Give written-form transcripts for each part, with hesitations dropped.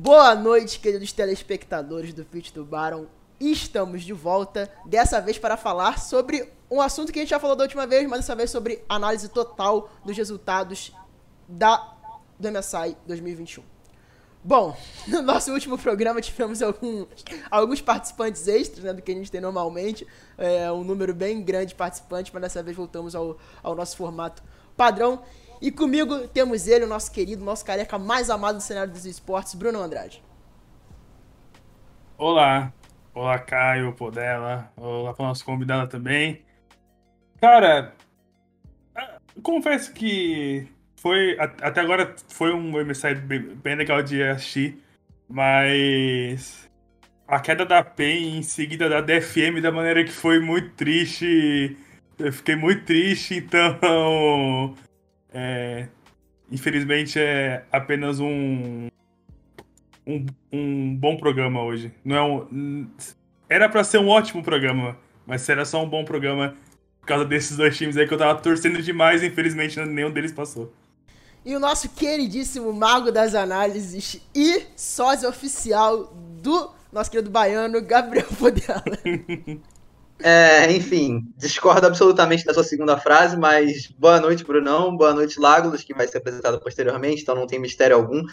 Boa noite, queridos telespectadores do Pitch do Baron. Estamos de volta, dessa vez para falar sobre um assunto que a gente já falou da última vez, mas dessa vez sobre análise total dos resultados do MSI 2021. Bom, no nosso último programa tivemos alguns participantes extras, né, do que a gente tem normalmente, um número bem grande de participantes, mas dessa vez voltamos ao nosso formato padrão. E comigo temos ele, o nosso querido, nosso careca mais amado do cenário dos esportes, Bruno Andrade. Olá, olá Caio, Podela, olá para o nosso convidado também. Cara, confesso que até agora foi um MSI bem legal de assistir, mas a queda da PEN em seguida da DFM da maneira que foi muito triste, eu fiquei muito triste, então infelizmente é apenas um bom programa hoje. Era pra ser um ótimo programa, mas era só um bom programa por causa desses dois times aí que eu tava torcendo demais e infelizmente nenhum deles passou. E o nosso queridíssimo mago das análises e sósia oficial do nosso querido baiano, Gabriel Podela. Enfim, discordo absolutamente da sua segunda frase, mas boa noite, Brunão, boa noite, Lágolas, que vai ser apresentado posteriormente, então não tem mistério algum.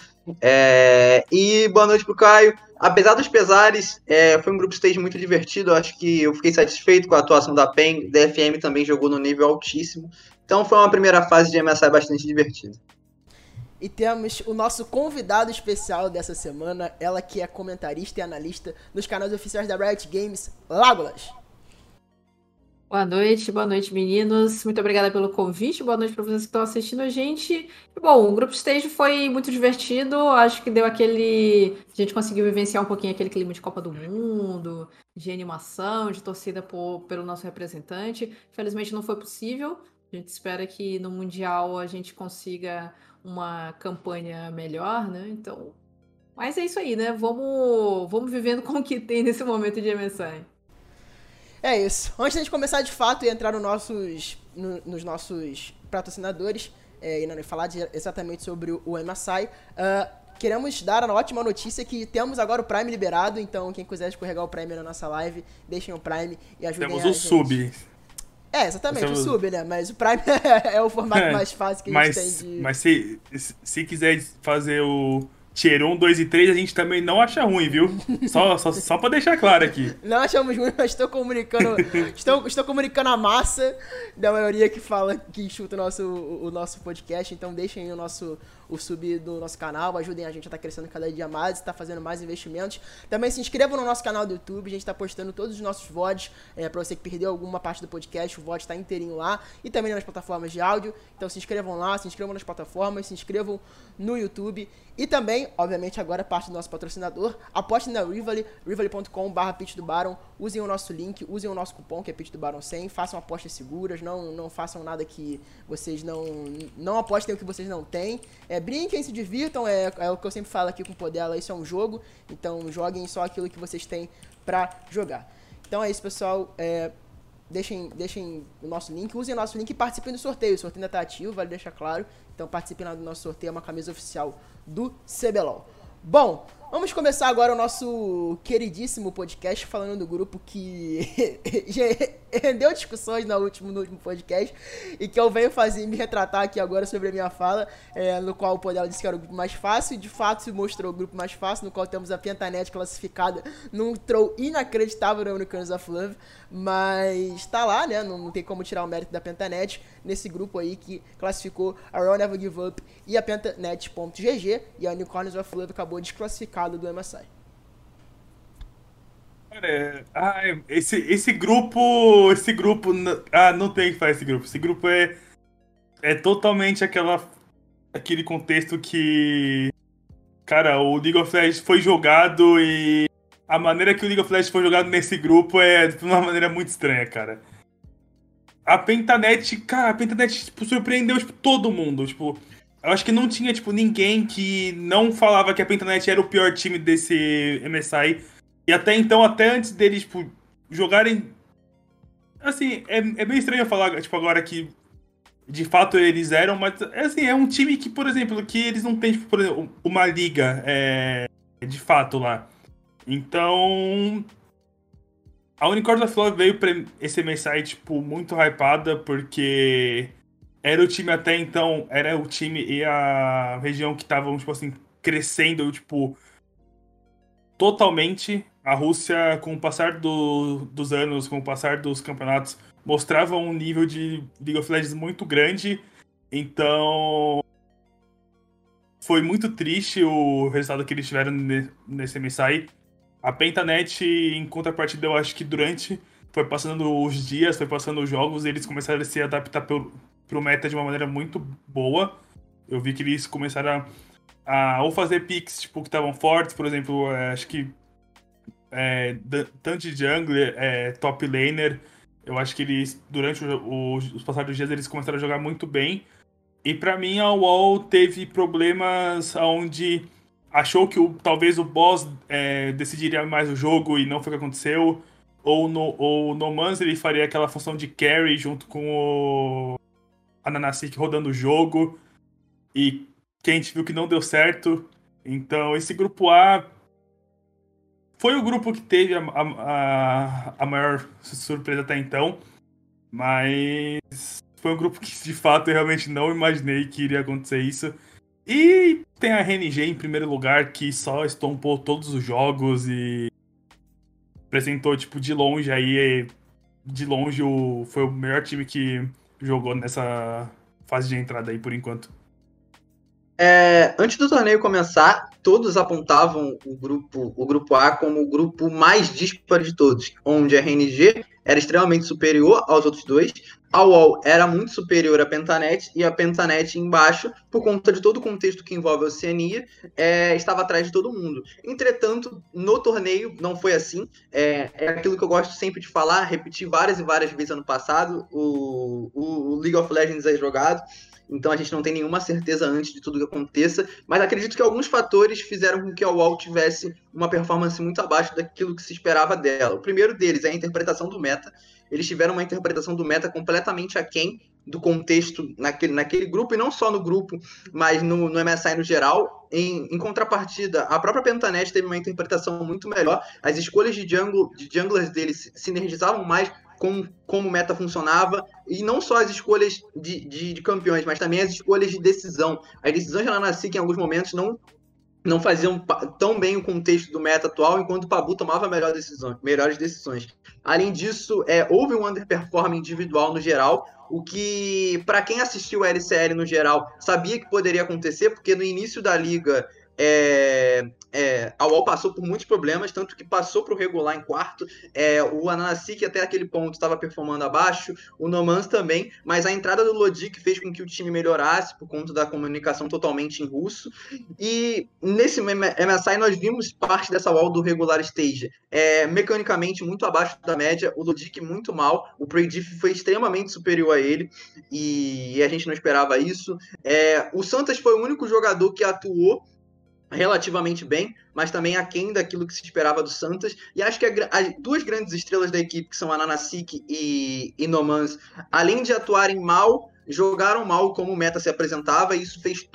E boa noite pro Caio. Apesar dos pesares, foi um grupo stage muito divertido, acho que eu fiquei satisfeito com a atuação da PEN, DFM também jogou no nível altíssimo, então foi uma primeira fase de MSI bastante divertida. E temos o nosso convidado especial dessa semana, ela que é comentarista e analista nos canais oficiais da Riot Games, Lágolas. Boa noite, meninos. Muito obrigada pelo convite. Boa noite para vocês que estão assistindo a gente. Bom, o Grupo Stage foi muito divertido. Acho que a gente conseguiu vivenciar um pouquinho aquele clima de Copa do Mundo, de animação, de torcida pelo nosso representante. Infelizmente não foi possível. A gente espera que no Mundial a gente consiga uma campanha melhor, né? Então, mas é isso aí, né? Vamos vivendo com o que tem nesse momento de MSI. É isso. Antes de a gente começar de fato e entrar nos nossos patrocinadores e falar exatamente sobre o MSI, queremos dar a ótima notícia que temos agora o Prime liberado, então quem quiser escorregar o Prime na nossa live, deixem o Prime e ajudem Temos a gente. o sub. Exatamente, o sub, né? Mas o Prime é o formato mais fácil que a gente tem de... Mas se quiser fazer o Tier 1, 2 e 3, a gente também não acha ruim, viu? Só pra deixar claro aqui. Não achamos ruim, mas estou comunicando a massa da maioria que chuta o nosso podcast. Então deixem aí o sub do nosso canal, ajudem a gente a estar crescendo cada dia mais, estar fazendo mais investimentos. Também se inscrevam no nosso canal do YouTube, a gente está postando todos os nossos VODs, para você que perdeu alguma parte do podcast, o VOD está inteirinho lá, e também nas plataformas de áudio. Então se inscrevam lá, se inscrevam nas plataformas, se inscrevam no YouTube. E também, obviamente, agora parte do nosso patrocinador, apostem na Rivali, rivali.com/pitchdobaron, usem o nosso link, usem o nosso cupom, que é pitchdobaron100, façam apostas seguras, não façam nada que vocês não apostem o que vocês não têm. Brinquem, se divirtam, é o que eu sempre falo aqui com o Podela, isso é um jogo, então joguem só aquilo que vocês têm pra jogar. Então é isso, pessoal, deixem o nosso link, usem o nosso link e participem do sorteio. O sorteio ainda tá ativo, vale deixar claro. Então participem lá do nosso sorteio, é uma camisa oficial do CBLOL. Bom, vamos começar agora o nosso queridíssimo podcast falando do grupo que rendeu discussões no último podcast e que eu venho me retratar aqui agora sobre a minha fala, no qual o Podela disse que era o grupo mais fácil, e de fato se mostrou o grupo mais fácil, no qual temos a Pentanet classificada num throw inacreditável no Unicorns of Love, mas tá lá, né, não tem como tirar o mérito da Pentanet nesse grupo aí que classificou a Royal Never Give Up e a Pentanet.gg, e a Unicorns of Love acabou desclassificada do MSI. Cara, esse grupo, não tem que fazer esse grupo. Esse grupo é totalmente aquele contexto que, cara, o League of Legends foi jogado e a maneira que o League of Legends foi jogado nesse grupo é de uma maneira muito estranha, cara. A Pentanet, tipo, surpreendeu, tipo, todo mundo, tipo... Eu acho que não tinha, tipo, ninguém que não falava que a Pentanet era o pior time desse MSI. E até então, até antes deles, tipo, jogarem... Assim, é meio estranho eu falar, tipo, agora que de fato eles eram, mas, assim, é um time que, por exemplo, que eles não têm, tipo, por exemplo, uma liga de fato lá. Então, a Unicorns of Love veio pra esse MSI, tipo, muito hypada, porque era o time até então, era o time e a região que estavam, tipo assim, crescendo, tipo, totalmente. A Rússia, com o passar dos anos, com o passar dos campeonatos, mostrava um nível de League of Legends muito grande. Então, foi muito triste o resultado que eles tiveram nesse MSI. A Pentanet, em contrapartida, eu acho que foi passando os dias, foi passando os jogos, eles começaram a se adaptar pro meta de uma maneira muito boa. Eu vi que eles começaram ou fazer picks, tipo, que estavam fortes, por exemplo, acho que tanto de jungler, top laner, eu acho que eles, durante os passados dias, eles começaram a jogar muito bem. E pra mim, a UOL teve problemas onde achou que talvez o boss decidiria mais o jogo e não foi o que aconteceu. Ou no Mans ele faria aquela função de carry junto com o Ananasik rodando o jogo. E que a gente viu que não deu certo. Então esse grupo A foi o grupo que teve a maior surpresa até então. Mas foi um grupo que de fato eu realmente não imaginei que iria acontecer isso. E tem a RNG em primeiro lugar, que só estompou todos os jogos e apresentou, tipo, de longe aí. De longe foi o melhor time que jogou nessa fase de entrada aí, por enquanto. Antes do torneio começar, todos apontavam o grupo A como o grupo mais disparo de todos, onde a RNG era extremamente superior aos outros dois, a UOL era muito superior à Pentanet, e a Pentanet embaixo, por conta de todo o contexto que envolve a Oceania, estava atrás de todo mundo. Entretanto, no torneio não foi assim, é aquilo que eu gosto sempre de falar, repeti várias e várias vezes ano passado, o League of Legends é jogado, então a gente não tem nenhuma certeza antes de tudo que aconteça, mas acredito que alguns fatores fizeram com que a UOL tivesse uma performance muito abaixo daquilo que se esperava dela. O primeiro deles é a interpretação do meta. Eles tiveram uma interpretação do meta completamente aquém do contexto naquele grupo, e não só no grupo, mas no MSI no geral. Em contrapartida, a própria Pentanet teve uma interpretação muito melhor. As escolhas de junglers deles sinergizavam mais com como o meta funcionava, e não só as escolhas de campeões, mas também as escolhas de decisão. As decisões da Nanasik em alguns momentos não faziam tão bem o contexto do meta atual, enquanto o Pabu tomava melhores decisões. Além disso, houve um underperform individual no geral, o que, para quem assistiu a LCL no geral, sabia que poderia acontecer, porque no início da liga a UOL passou por muitos problemas, tanto que passou para o regular em quarto. O Ananasik até aquele ponto estava performando abaixo, o Nomans também, mas a entrada do Lodic fez com que o time melhorasse por conta da comunicação totalmente em russo. E nesse MSI nós vimos parte dessa UOL do regular stage mecanicamente muito abaixo da média, o Lodic muito mal, o Prediff foi extremamente superior a ele, e a gente não esperava isso. O Santas foi o único jogador que atuou relativamente bem, mas também aquém daquilo que se esperava do Santos. E acho que as duas grandes estrelas da equipe, que são a Nanasik e Nomans, além de atuarem mal, jogaram mal como o meta se apresentava, e isso fez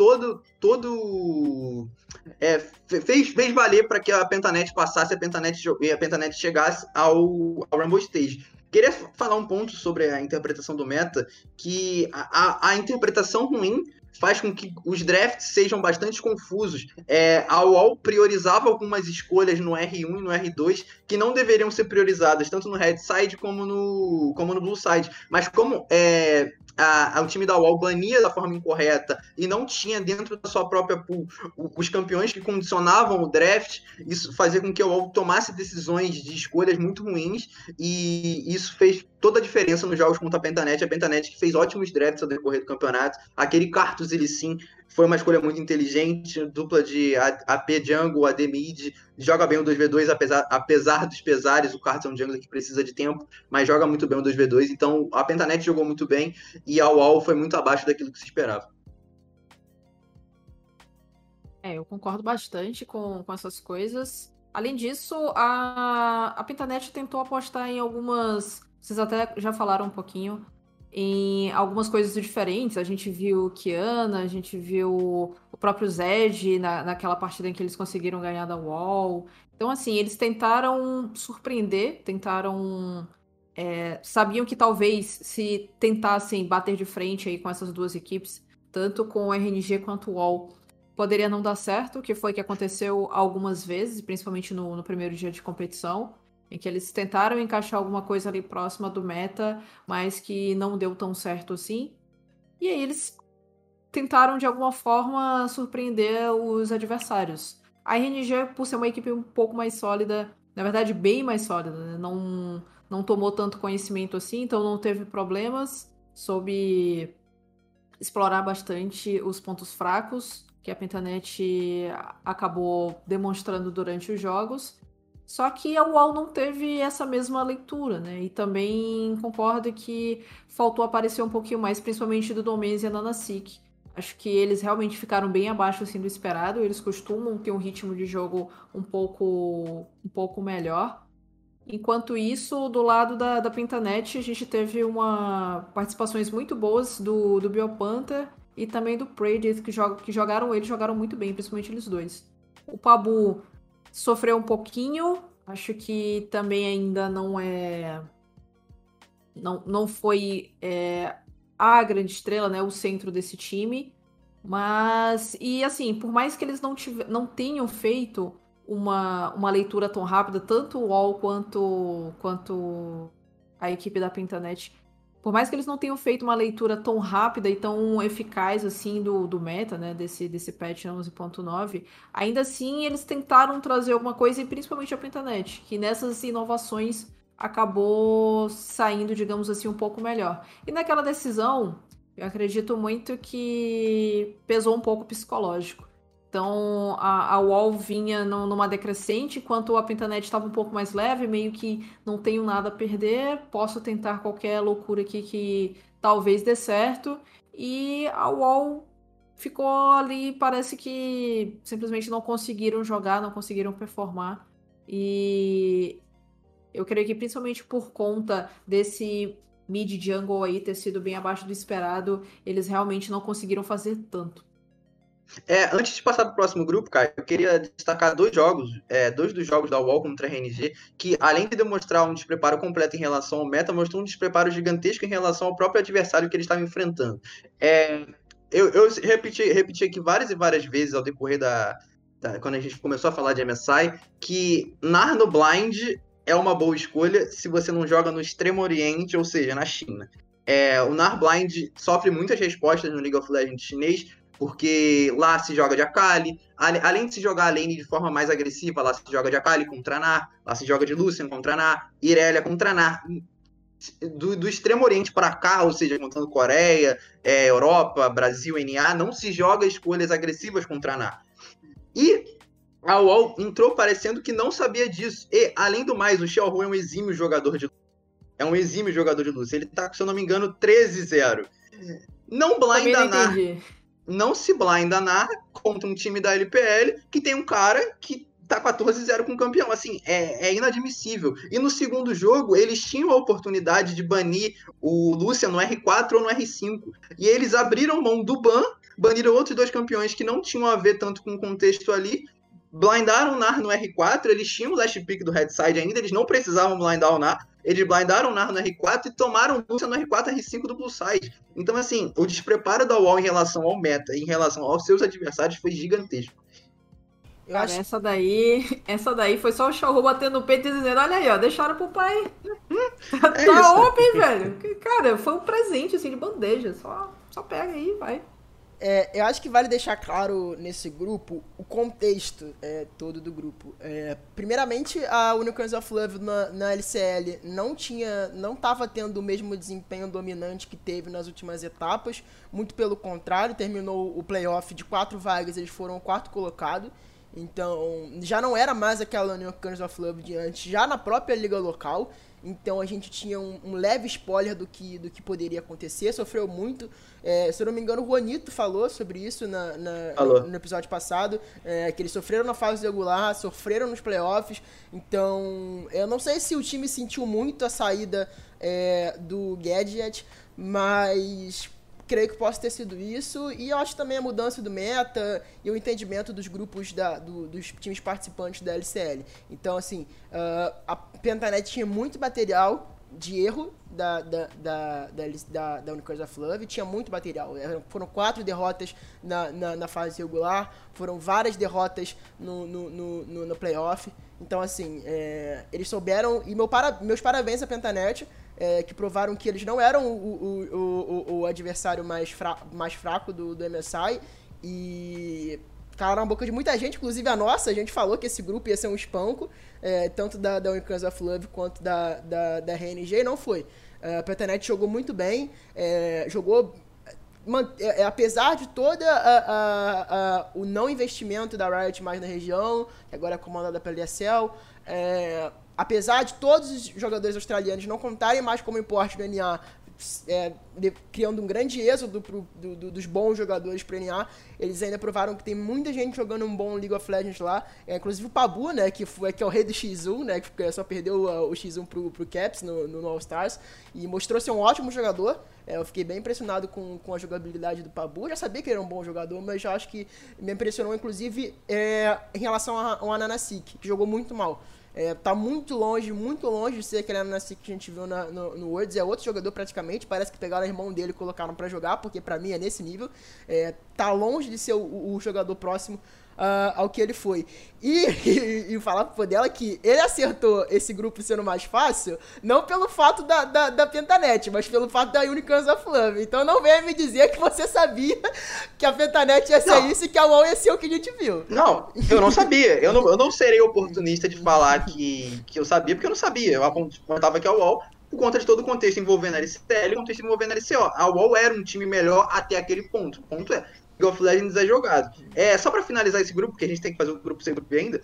fez valer para que a Pentanet passasse e a Pentanet chegasse ao Rainbow Stage. Queria falar um ponto sobre a interpretação do meta, que a interpretação ruim faz com que os drafts sejam bastante confusos. A UOL priorizava algumas escolhas no R1 e no R2 que não deveriam ser priorizadas, tanto no Red Side como no Blue Side. Mas como o time da UOL bania da forma incorreta e não tinha dentro da sua própria pool os campeões que condicionavam o draft, isso fazia com que a UOL tomasse decisões de escolhas muito ruins, e isso fez toda a diferença nos jogos contra a Pentanet que fez ótimos drafts ao decorrer do campeonato. Aquele Cartus, ele sim, foi uma escolha muito inteligente, dupla de AP Jungle, AD Mid, joga bem o 2v2, apesar dos pesares. O Cartus é um jungler que precisa de tempo, mas joga muito bem o 2v2, então a Pentanet jogou muito bem, e a UOL foi muito abaixo daquilo que se esperava. Eu concordo bastante com essas coisas. Além disso, a Pentanet tentou apostar em algumas... Vocês até já falaram um pouquinho. em algumas coisas diferentes. A gente viu Kiana, a gente viu o próprio Zed naquela partida em que eles conseguiram ganhar da Wall. Então, assim, eles tentaram surpreender, sabiam que talvez se tentassem bater de frente aí com essas duas equipes, tanto com o RNG quanto o Wall, poderia não dar certo, que foi o que aconteceu algumas vezes, principalmente no primeiro dia de competição, em que eles tentaram encaixar alguma coisa ali próxima do meta, mas que não deu tão certo assim. E aí eles tentaram, de alguma forma, surpreender os adversários. A RNG, por ser uma equipe um pouco mais sólida, na verdade, bem mais sólida, né? Não tomou tanto conhecimento assim, então não teve problemas, soube explorar bastante os pontos fracos que a Pentanet acabou demonstrando durante os jogos. Só que a UOL não teve essa mesma leitura, né? E também concordo que faltou aparecer um pouquinho mais, principalmente do Domenz e a Nanasik. Acho que eles realmente ficaram bem abaixo assim, do esperado. Eles costumam ter um ritmo de jogo um pouco melhor. Enquanto isso, do lado da Pentanet, a gente teve participações muito boas do Biopanther e também do Prade, que jogaram muito bem, principalmente eles dois. O Pabu sofreu um pouquinho, acho que também ainda não foi a grande estrela, né, o centro desse time, mas, e assim, por mais que eles não tenham feito uma leitura tão rápida, tanto o UOL quanto a equipe da Pentanet, por mais que eles não tenham feito uma leitura tão rápida e tão eficaz assim do meta, né, desse patch 11.9, ainda assim eles tentaram trazer alguma coisa, e principalmente a Pentanet, que nessas inovações acabou saindo, digamos assim, um pouco melhor. E naquela decisão, eu acredito muito que pesou um pouco o psicológico. Então, a UOL vinha numa decrescente, enquanto a Pentanet estava um pouco mais leve, meio que não tenho nada a perder, posso tentar qualquer loucura aqui que talvez dê certo. E a UOL ficou ali, parece que simplesmente não conseguiram jogar, não conseguiram performar. E eu creio que principalmente por conta desse mid jungle aí ter sido bem abaixo do esperado, eles realmente não conseguiram fazer tanto. Antes de passar para o próximo grupo, cara, eu queria destacar dois dos jogos da UOL contra a RNG, que além de demonstrar um despreparo completo em relação ao meta, mostrou um despreparo gigantesco em relação ao próprio adversário que eles estavam enfrentando. Eu repeti aqui várias e várias vezes ao decorrer quando a gente começou a falar de MSI, que NAR no Blind é uma boa escolha se você não joga no Extremo Oriente, ou seja, na China. O NAR Blind sofre muitas respostas no League of Legends chinês, porque lá se joga de Akali, além de se jogar a lane de forma mais agressiva, lá se joga de Akali contra NAR, lá se joga de Lucian contra NAR, Irelia contra NAR. Do Extremo Oriente para cá, ou seja, contando Coreia, Europa, Brasil, NA, não se joga escolhas agressivas contra NAR. E a UOL entrou parecendo que não sabia disso. E, além do mais, o Xiaohu é um exímio jogador de Lucian. Ele tá, se eu não me engano, 13-0. Não se blinda NAR contra um time da LPL que tem um cara que tá 14-0 com o campeão. Assim, é inadmissível. E no segundo jogo, eles tinham a oportunidade de banir o Lucian no R4 ou no R5. E eles abriram mão do ban, baniram outros dois campeões que não tinham a ver tanto com o contexto ali, blindaram o NAR no R4, eles tinham o last pick do Redside ainda, eles não precisavam blindar o NAR, eles blindaram o NAR no R4 e tomaram o Lucian no R4 R5 do Blueside. Então, assim, o despreparo da UOL em relação ao meta e em relação aos seus adversários foi gigantesco. Essa daí foi só o Xiaohu batendo no peito e dizendo, olha aí, ó, deixaram pro pai. Tá open, velho. Cara, foi um presente, assim, de bandeja. Só pega aí e vai. Eu acho que vale deixar claro nesse grupo o contexto todo do grupo. Primeiramente, a Unicorns of Love na LCL não estava tendo o mesmo desempenho dominante que teve nas últimas etapas. Muito pelo contrário, terminou o playoff de 4 vagas, eles foram o 4º colocado. Então, já não era mais aquela Unicorns of Love de antes, já na própria liga local. Então a gente tinha um leve spoiler do que poderia acontecer, sofreu muito. Se eu não me engano, o Juanito falou sobre isso no episódio passado, que eles sofreram na fase regular, sofreram nos playoffs. Então, eu não sei se o time sentiu muito a saída do Gadget, mas creio que possa ter sido isso, e eu acho também a mudança do meta e o entendimento dos grupos dos times participantes da LCL. Então, assim, a Pentanet tinha muito material de erro da Unicorns of Love, tinha muito material. Foram 4 derrotas na fase regular, foram várias derrotas no playoff. Então, assim, eles souberam, e meus parabéns à Pentanet, que provaram que eles não eram o adversário mais fraco do MSI, e calaram a boca de muita gente, inclusive a nossa. A gente falou que esse grupo ia ser um espanco, tanto da Unicorns of Love quanto da RNG, e não foi. A Pentanet jogou muito bem, jogou... apesar de todo o não investimento da Riot mais na região, que agora é comandada pela ESL, apesar de todos os jogadores australianos não contarem mais como importe do NA, criando um grande êxodo dos bons jogadores para o NA, eles ainda provaram que tem muita gente jogando um bom League of Legends lá, inclusive o Pabu, né, que é o rei do X1, né, que só perdeu o X1 pro Caps no All Stars, e mostrou ser um ótimo jogador. Eu fiquei bem impressionado com a jogabilidade do Pabu. Eu já sabia que ele era um bom jogador, mas eu acho que me impressionou, inclusive, em relação ao Ananasik, que jogou muito mal. Tá muito longe de ser aquele Ananasik que a gente viu no Worlds. É outro jogador praticamente, parece que pegaram o irmão dele e colocaram pra jogar, porque pra mim é nesse nível. Tá longe de ser o jogador próximo ao que ele foi. E falar pro dela que ele acertou esse grupo sendo mais fácil, não pelo fato da Pentanet, mas pelo fato da Unicorns of Love. Então não venha me dizer que você sabia que a Pentanet ia ser isso e que a UOL ia ser o que a gente viu. Não, eu não sabia. Eu não serei oportunista de falar que eu sabia, porque eu não sabia. Eu apontava que a UOL, por conta de todo o contexto envolvendo a LCL e o contexto envolvendo a LCO. A UOL era um time melhor até aquele ponto. O ponto é, League of Legends é jogado. Só pra finalizar esse grupo, porque a gente tem que fazer o grupo sem grupo ainda,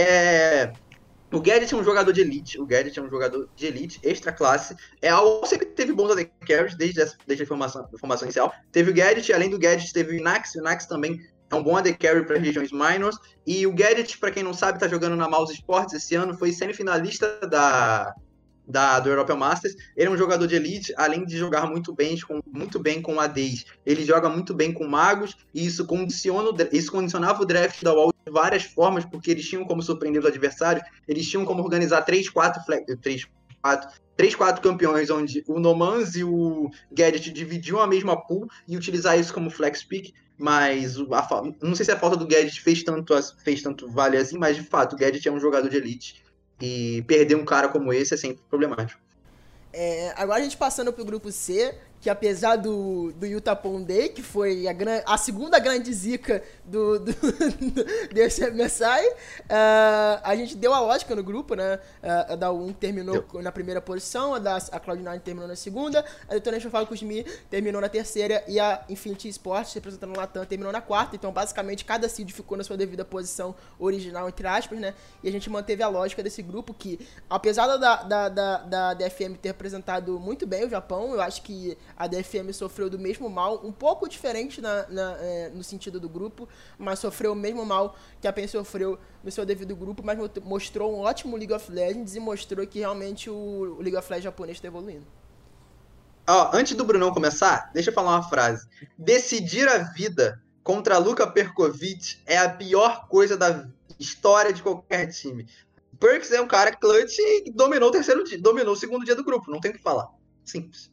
o Gadget é um jogador de elite. Extra classe. A UOL sempre teve bons AD Carries desde a formação inicial. Teve o Gadget, além do Gadget teve o Inax. O Inax também é um bom AD Carry para regiões minors. E o Gadget, para quem não sabe, tá jogando na Mouse Sports esse ano, foi semifinalista do European Masters. Ele é um jogador de elite, além de jogar muito bem com ADs. Ele joga muito bem com magos, e isso condicionava o draft da UOL de várias formas, porque eles tinham como surpreender os adversários, eles tinham como organizar 3-4 campeões, onde o Nomans e o Gadget dividiam a mesma pool e utilizar isso como flex pick. Mas não sei se a falta do Gadget fez tanto valer assim, mas de fato o Gadget é um jogador de elite. E perder um cara como esse é sempre problemático. Agora a gente passando pro grupo C, que apesar do Utah Pondé, que foi a segunda grande zica desse MSI, a gente deu a lógica no grupo, né? A da U1 terminou na primeira posição, a Cloud9 terminou na segunda, a Detonation Falcons Me terminou na terceira, e a Infinity Sports, representando o Latam, terminou na quarta. Então, basicamente, cada seed ficou na sua devida posição original, entre aspas, né? E a gente manteve a lógica desse grupo, que apesar da DFM ter representado muito bem o Japão, eu acho que a DFM sofreu do mesmo mal, um pouco diferente no sentido do grupo, mas sofreu o mesmo mal que a PEN sofreu no seu devido grupo, mas mostrou um ótimo League of Legends e mostrou que realmente o League of Legends japonês está evoluindo. Antes do Brunão começar, deixa eu falar uma frase. Decidir a vida contra Luka Perkovic é a pior coisa da história de qualquer time. Perks é um cara clutch e dominou o segundo dia do grupo, não tem o que falar. Simples.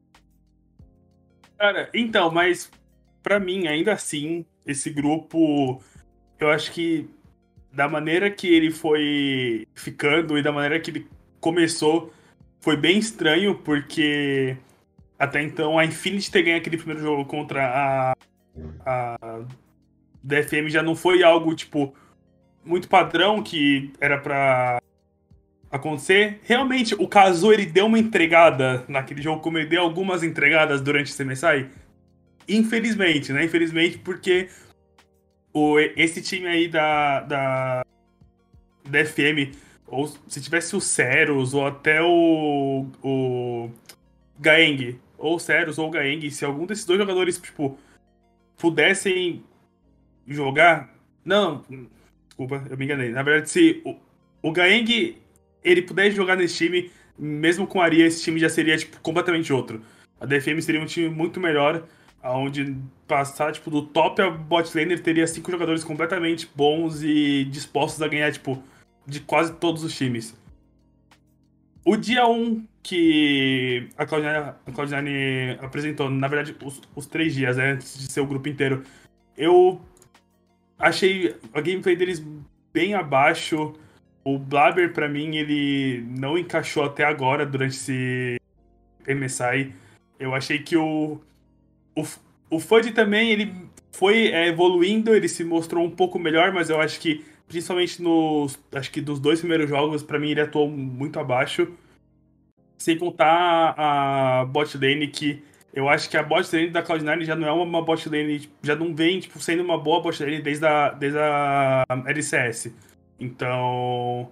Cara, então, mas pra mim, ainda assim, esse grupo, eu acho que da maneira que ele foi ficando e da maneira que ele começou, foi bem estranho, porque até então a Infinity ter ganho aquele primeiro jogo contra a DFM já não foi algo, tipo, muito padrão que era pra acontecer. Realmente, o Kazu, ele deu uma entregada naquele jogo, como ele deu algumas entregadas durante esse MSI. Infelizmente, né? Infelizmente, porque esse time aí da FM, ou se tivesse o Ceros, ou até o Gaeng, ou o Ceros, ou o Gaeng, se algum desses dois jogadores, tipo, pudessem jogar... Não, desculpa, eu me enganei. Na verdade, se o Gaeng, ele pudesse jogar nesse time, mesmo com a Aria, esse time já seria, tipo, completamente outro. A DFM seria um time muito melhor, onde passar, tipo, do top a bot laner teria 5 jogadores completamente bons e dispostos a ganhar, tipo, de quase todos os times. O dia 1 que a Cloud9 apresentou, na verdade, os 3 dias, né, antes de ser o grupo inteiro, eu achei a gameplay deles bem abaixo. O Blabber, pra mim, ele não encaixou até agora durante esse MSI. Eu achei que o Fudge também, ele foi evoluindo, ele se mostrou um pouco melhor, mas eu acho que, principalmente acho que dos 2 primeiros jogos, pra mim ele atuou muito abaixo. Sem contar a bot lane, que eu acho que a bot lane da Cloud9 já não é uma bot lane, já não vem, tipo, sendo uma boa bot lane desde a LCS. Então,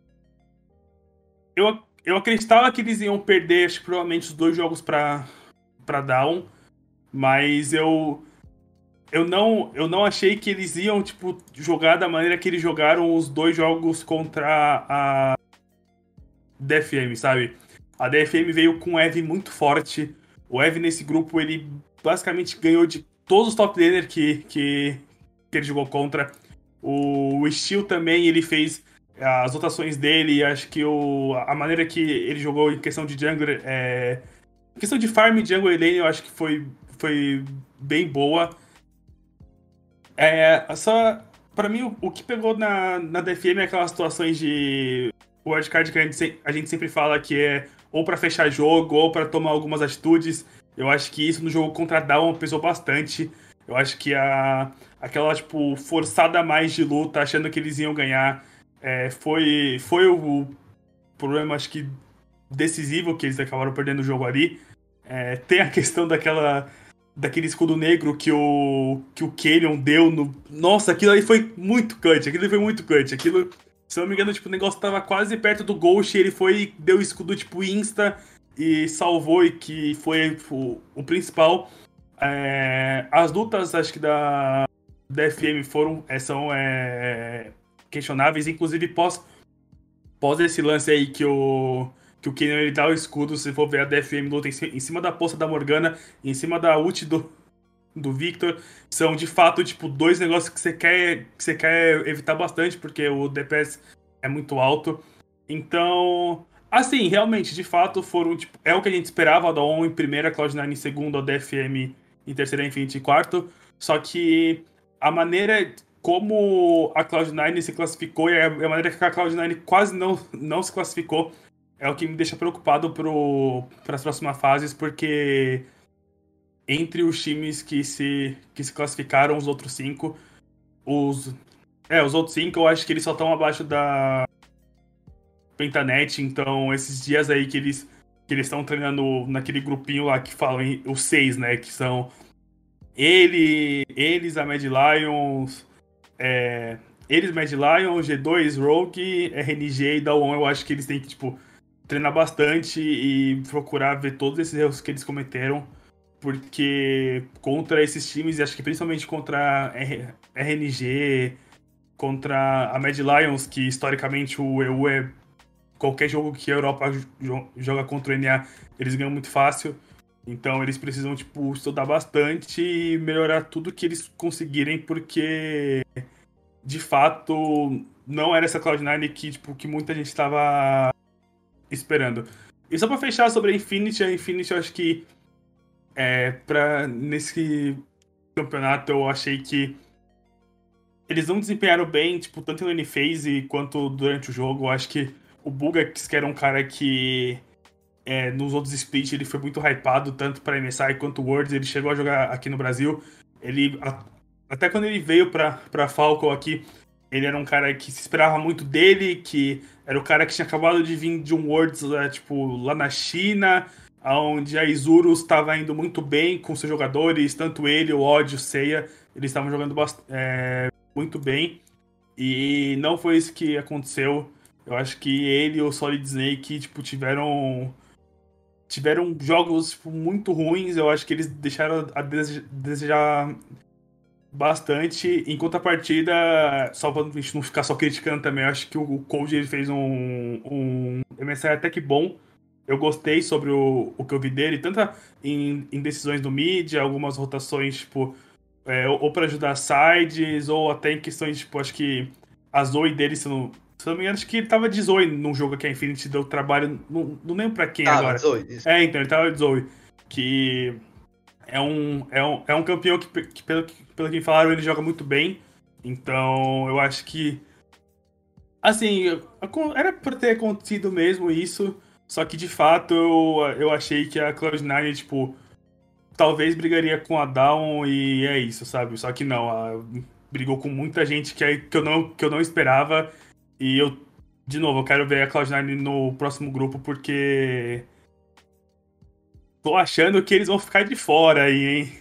eu acreditava que eles iam perder, acho que provavelmente os 2 jogos pra Down, mas eu não achei que eles iam, tipo, jogar da maneira que eles jogaram os 2 jogos contra a DFM, sabe? A DFM veio com o Ev muito forte. O Ev nesse grupo, ele basicamente ganhou de todos os top laner que ele jogou contra. O Steel também, ele fez as rotações dele. Acho que a maneira que ele jogou em questão de jungler, em questão de farm, jungle e lane, eu acho que foi bem boa. Só, pra mim, o que pegou na DFM é aquelas situações de wildcard que a gente sempre fala que é ou pra fechar jogo, ou pra tomar algumas atitudes. Eu acho que isso no jogo contra a Down pesou bastante. Eu acho que aquela, tipo, forçada a mais de luta, achando que eles iam ganhar, foi o problema, acho que, decisivo, que eles acabaram perdendo o jogo ali. Tem a questão daquele escudo negro que o Canyon deu no... Nossa, aquilo aí foi muito clutch, Aquilo, se eu não me engano, tipo, o negócio tava quase perto do Ghost, e ele foi, deu o escudo, tipo, insta, e salvou, e que foi o principal. As lutas, acho que da FM são questionáveis, inclusive pós esse lance aí que o Canyon, ele dá o escudo, se for ver a DFM luta em cima da poça da Morgana, em cima da ult do Victor, são de fato, tipo, 2 negócios que você quer evitar bastante, porque o DPS é muito alto. Então, assim, realmente, de fato, foram, tipo, é o que a gente esperava, a Dawn em primeira, a Cloud9 em segundo, a DFM em terceira, a Infinity em quarto, só que a maneira como a Cloud9 se classificou e a maneira que a Cloud9 quase não se classificou é o que me deixa preocupado para as próximas fases, porque entre os times que se classificaram, os outros 5, os outros 5 eu acho que eles só estão abaixo da Pentanet, então esses dias aí que eles estão treinando naquele grupinho lá que falam os 6, né, que são eles, a Mad Lions, Mad Lions, G2, Rogue, RNG e Dawn, eu acho que eles têm que, tipo, treinar bastante e procurar ver todos esses erros que eles cometeram, porque contra esses times, e acho que principalmente contra RNG, contra a Mad Lions, que historicamente o EU qualquer jogo que a Europa joga contra o NA, eles ganham muito fácil. Então eles precisam, tipo, estudar bastante e melhorar tudo que eles conseguirem, porque de fato não era essa Cloud9 que muita gente estava esperando. E só pra fechar sobre a Infinity eu acho que nesse campeonato eu achei que eles não desempenharam bem, tipo, tanto no lane phase quanto durante o jogo. Eu acho que o Bugax, que era um cara que nos outros splits ele foi muito hypado, tanto pra MSI quanto Worlds, ele chegou a jogar aqui no Brasil. Ele, até quando ele veio pra Falcon aqui, ele era um cara que se esperava muito dele, que era o cara que tinha acabado de vir de um Worlds tipo, lá na China, onde a Isurus estava indo muito bem com seus jogadores, tanto ele, o Odd, o Seiya, eles estavam jogando muito bem, e não foi isso que aconteceu. Eu acho que ele e o Solid Snake, tipo, tiveram jogos, tipo, muito ruins. Eu acho que eles deixaram a desejar bastante. Em contrapartida, só pra gente não ficar só criticando também, eu acho que o Cold ele fez um MSI até que bom eu gostei sobre o que eu vi dele, tanto em decisões do mid, algumas rotações, tipo, ou pra ajudar sides, ou até em questões, tipo, acho que a Zoe dele, se eu não me engano, acho que ele tava de Zoe num jogo que a Infinity deu trabalho, não lembro pra quem Tava, agora. Zoe, isso. Então, ele tava de Zoe, que é um campeão que pelo que falaram, ele joga muito bem, então eu acho que, assim, era pra ter acontecido mesmo isso, só que de fato eu achei que a Cloud9, tipo, talvez brigaria com a Dawn e é isso, sabe? Só que não, brigou com muita gente que eu não esperava. E de novo, eu quero ver a Cloud9 no próximo grupo porque tô achando que eles vão ficar de fora aí, hein?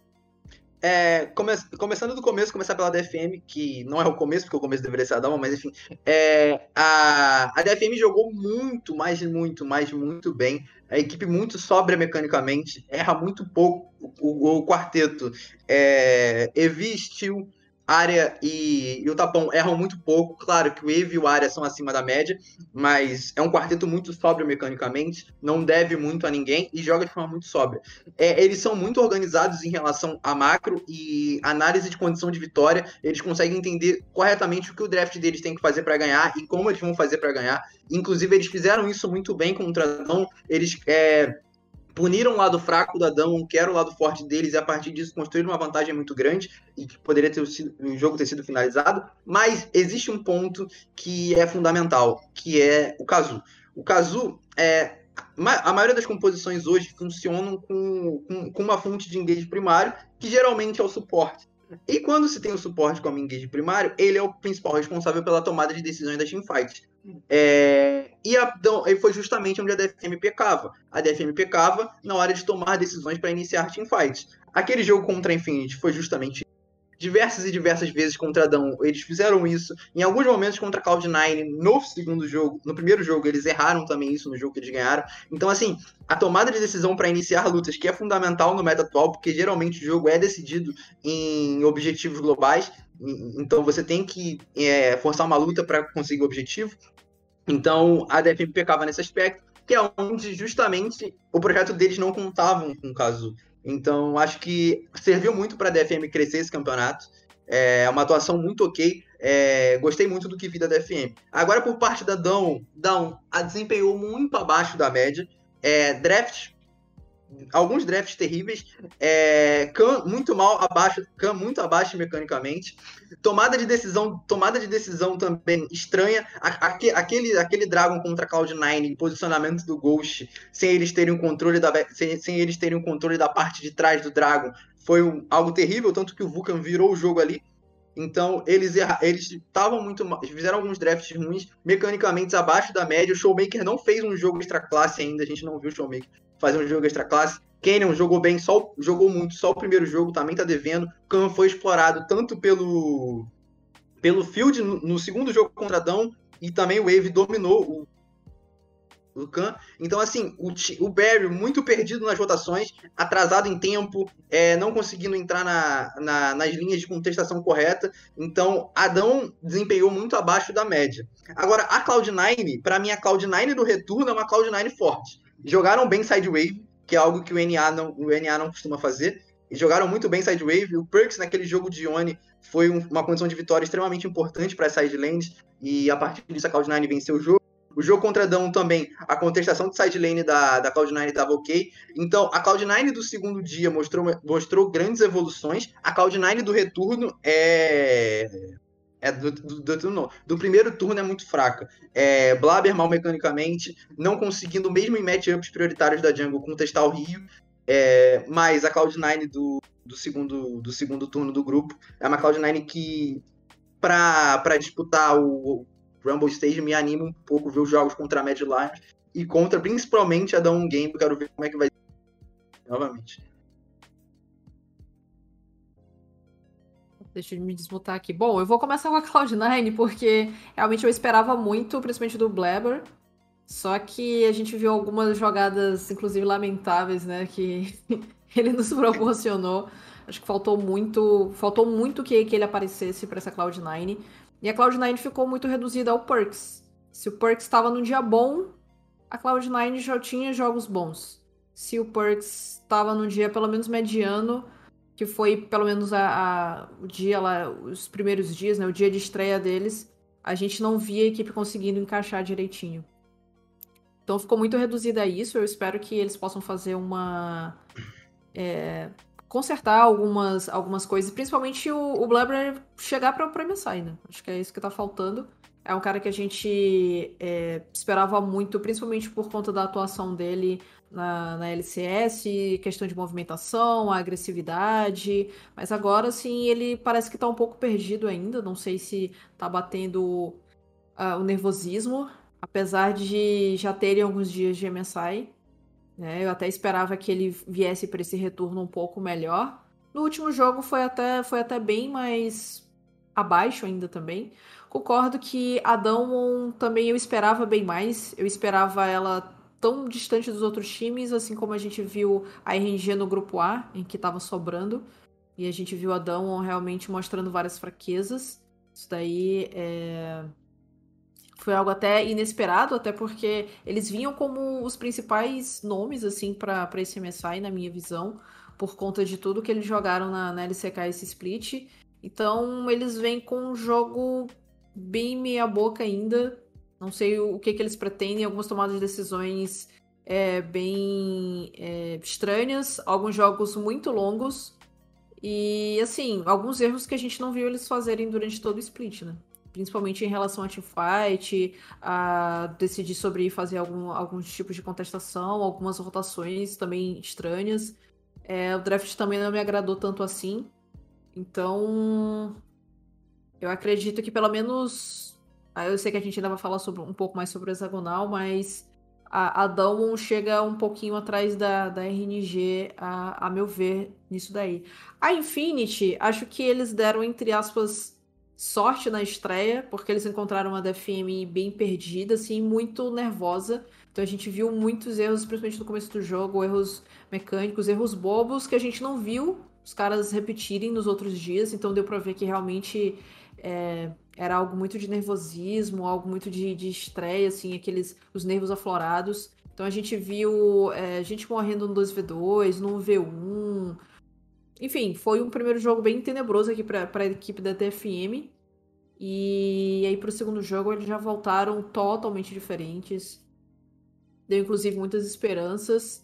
Começando do começo, começar pela DFM, que não é o começo, porque o começo deveria ser a Dalma, mas enfim. A DFM jogou muito, muito bem. A equipe muito sóbria mecanicamente, erra muito pouco o quarteto. Evi, Steel, Área e o Tapão erram muito pouco. Claro que o Evi e o Área são acima da média, mas é um quarteto muito sóbrio mecanicamente, não deve muito a ninguém e joga de forma muito sóbria. Eles são muito organizados em relação a macro e análise de condição de vitória. Eles conseguem entender corretamente o que o draft deles tem que fazer para ganhar e como eles vão fazer para ganhar. Inclusive, eles fizeram isso muito bem contra a Adão. Eles puniram o lado fraco do Adão, que era o lado forte deles, e a partir disso construíram uma vantagem muito grande e que poderia ter o jogo ter sido finalizado. Mas existe um ponto que é fundamental, que é o Kazu. O Kazu a maioria das composições hoje funcionam com uma fonte de engage primário, que geralmente é o suporte. E quando se tem o suporte como engage primário, ele é o principal responsável pela tomada de decisões das teamfights. E foi justamente onde a DFM pecava. A DFM pecava na hora de tomar decisões para iniciar teamfights. Aquele jogo contra a Infinity foi justamente diversas e diversas vezes contra a Dawn, eles fizeram isso. Em alguns momentos contra a Cloud9, no segundo jogo, no primeiro jogo, eles erraram também isso no jogo que eles ganharam. Então, assim, a tomada de decisão para iniciar lutas, que é fundamental no meta atual, porque geralmente o jogo é decidido em objetivos globais. Então, você tem que forçar uma luta para conseguir o objetivo. Então, a DFM pecava nesse aspecto, que é onde justamente o projeto deles não contavam com o Kazu. Então, acho que serviu muito para a DFM crescer esse campeonato. É uma atuação muito ok. Gostei muito do que vi da DFM. Agora, por parte da Dawn a desempenhou muito abaixo da média. Alguns drafts terríveis. Khan muito mal abaixo, Khan muito abaixo mecanicamente. Tomada de decisão também estranha. Aquele Dragon contra a Cloud9, posicionamento do Ghost, sem eles terem o controle da parte de trás do Dragon, foi algo terrível, tanto que o Vulcan virou o jogo ali. Então, eles estavam fizeram alguns drafts ruins, mecanicamente abaixo da média. O Showmaker não fez um jogo extra classe ainda, a gente não viu o Showmaker fazer um jogo extra classe. Canyon jogou bem, jogou muito, só o primeiro jogo, também tá devendo. Khan foi explorado tanto pelo Field no segundo jogo contra a Dawn, e também o Wave dominou o Khan. Então, assim, o Barry muito perdido nas rotações, atrasado em tempo, não conseguindo entrar nas linhas de contestação correta. Então, a Dawn desempenhou muito abaixo da média. Agora, a Cloud9, para mim, a Cloud9 do retorno é uma Cloud9 forte. Jogaram bem side wave, que é algo que o NA não costuma fazer. E jogaram muito bem side wave. O Perks naquele jogo de Oni foi uma condição de vitória extremamente importante para as side lanes, e a partir disso a Cloud9 venceu o jogo. O jogo contra a Dawn também, a contestação de side lane da Cloud9 estava ok. Então, a Cloud9 do segundo dia mostrou grandes evoluções. A Cloud9 do retorno do primeiro turno é muito fraca. Blabber mal mecanicamente, não conseguindo, mesmo em matchups prioritários da jungle, contestar o Rio. Mas a Cloud9 do segundo turno do grupo é uma Cloud9 que, para disputar o Rumble Stage, me anima um pouco ver os jogos contra a Mad Lions e contra principalmente a Dawn Game. Eu quero ver como é que vai ser novamente. Deixa eu me desmutar aqui. Bom, eu vou começar com a Cloud9, porque realmente eu esperava muito, principalmente do Blabber. Só que a gente viu algumas jogadas, inclusive lamentáveis, né, que ele nos proporcionou. Acho que faltou muito que ele aparecesse para essa Cloud9. E a Cloud9 ficou muito reduzida ao Perks. Se o Perks estava num dia bom, a Cloud9 já tinha jogos bons. Se o Perks estava num dia pelo menos mediano, que foi pelo menos o dia lá, os primeiros dias, né, o dia de estreia deles, a gente não via a equipe conseguindo encaixar direitinho. Então ficou muito reduzida a isso. Eu espero que eles possam fazer consertar algumas coisas, principalmente o Blabber chegar para o MSI, né? Acho que é isso que tá faltando. É um cara que a gente esperava muito, principalmente por conta da atuação dele na LCS, questão de movimentação, a agressividade, mas agora sim ele parece que tá um pouco perdido ainda, não sei se tá batendo o nervosismo, apesar de já terem alguns dias de MSI, né? Eu até esperava que ele viesse para esse retorno um pouco melhor. No último jogo foi até bem mais abaixo ainda também. Concordo que a Damwon também eu esperava bem mais. Eu esperava ela tão distante dos outros times, assim como a gente viu a RNG no grupo A, em que estava sobrando. E a gente viu a Damwon realmente mostrando várias fraquezas. Isso daí foi algo até inesperado, até porque eles vinham como os principais nomes, assim, para esse MSI, na minha visão, por conta de tudo que eles jogaram na LCK esse split. Então, eles vêm com um jogo bem meia boca ainda. Não sei o que eles pretendem, algumas tomadas de decisões bem estranhas, alguns jogos muito longos e, assim, alguns erros que a gente não viu eles fazerem durante todo o split, né? Principalmente em relação a teamfight, a decidir sobre fazer alguns tipos de contestação, algumas rotações também estranhas. O draft também não me agradou tanto assim. Então, eu acredito que pelo menos... Eu sei que a gente ainda vai falar um pouco mais sobre o hexagonal, mas a Damwon chega um pouquinho atrás da RNG, a meu ver, nisso daí. A Infinity, acho que eles deram, entre aspas, sorte na estreia, porque eles encontraram uma DFM bem perdida, assim, muito nervosa. Então a gente viu muitos erros, principalmente no começo do jogo, erros mecânicos, erros bobos, que a gente não viu os caras repetirem nos outros dias. Então deu pra ver que realmente era algo muito de nervosismo, algo muito de estreia, assim, os nervos aflorados. Então a gente viu gente morrendo no 2v2, no V1. Enfim, foi um primeiro jogo bem tenebroso aqui para a equipe da TFM. E aí pro segundo jogo eles já voltaram totalmente diferentes. Deu inclusive muitas esperanças.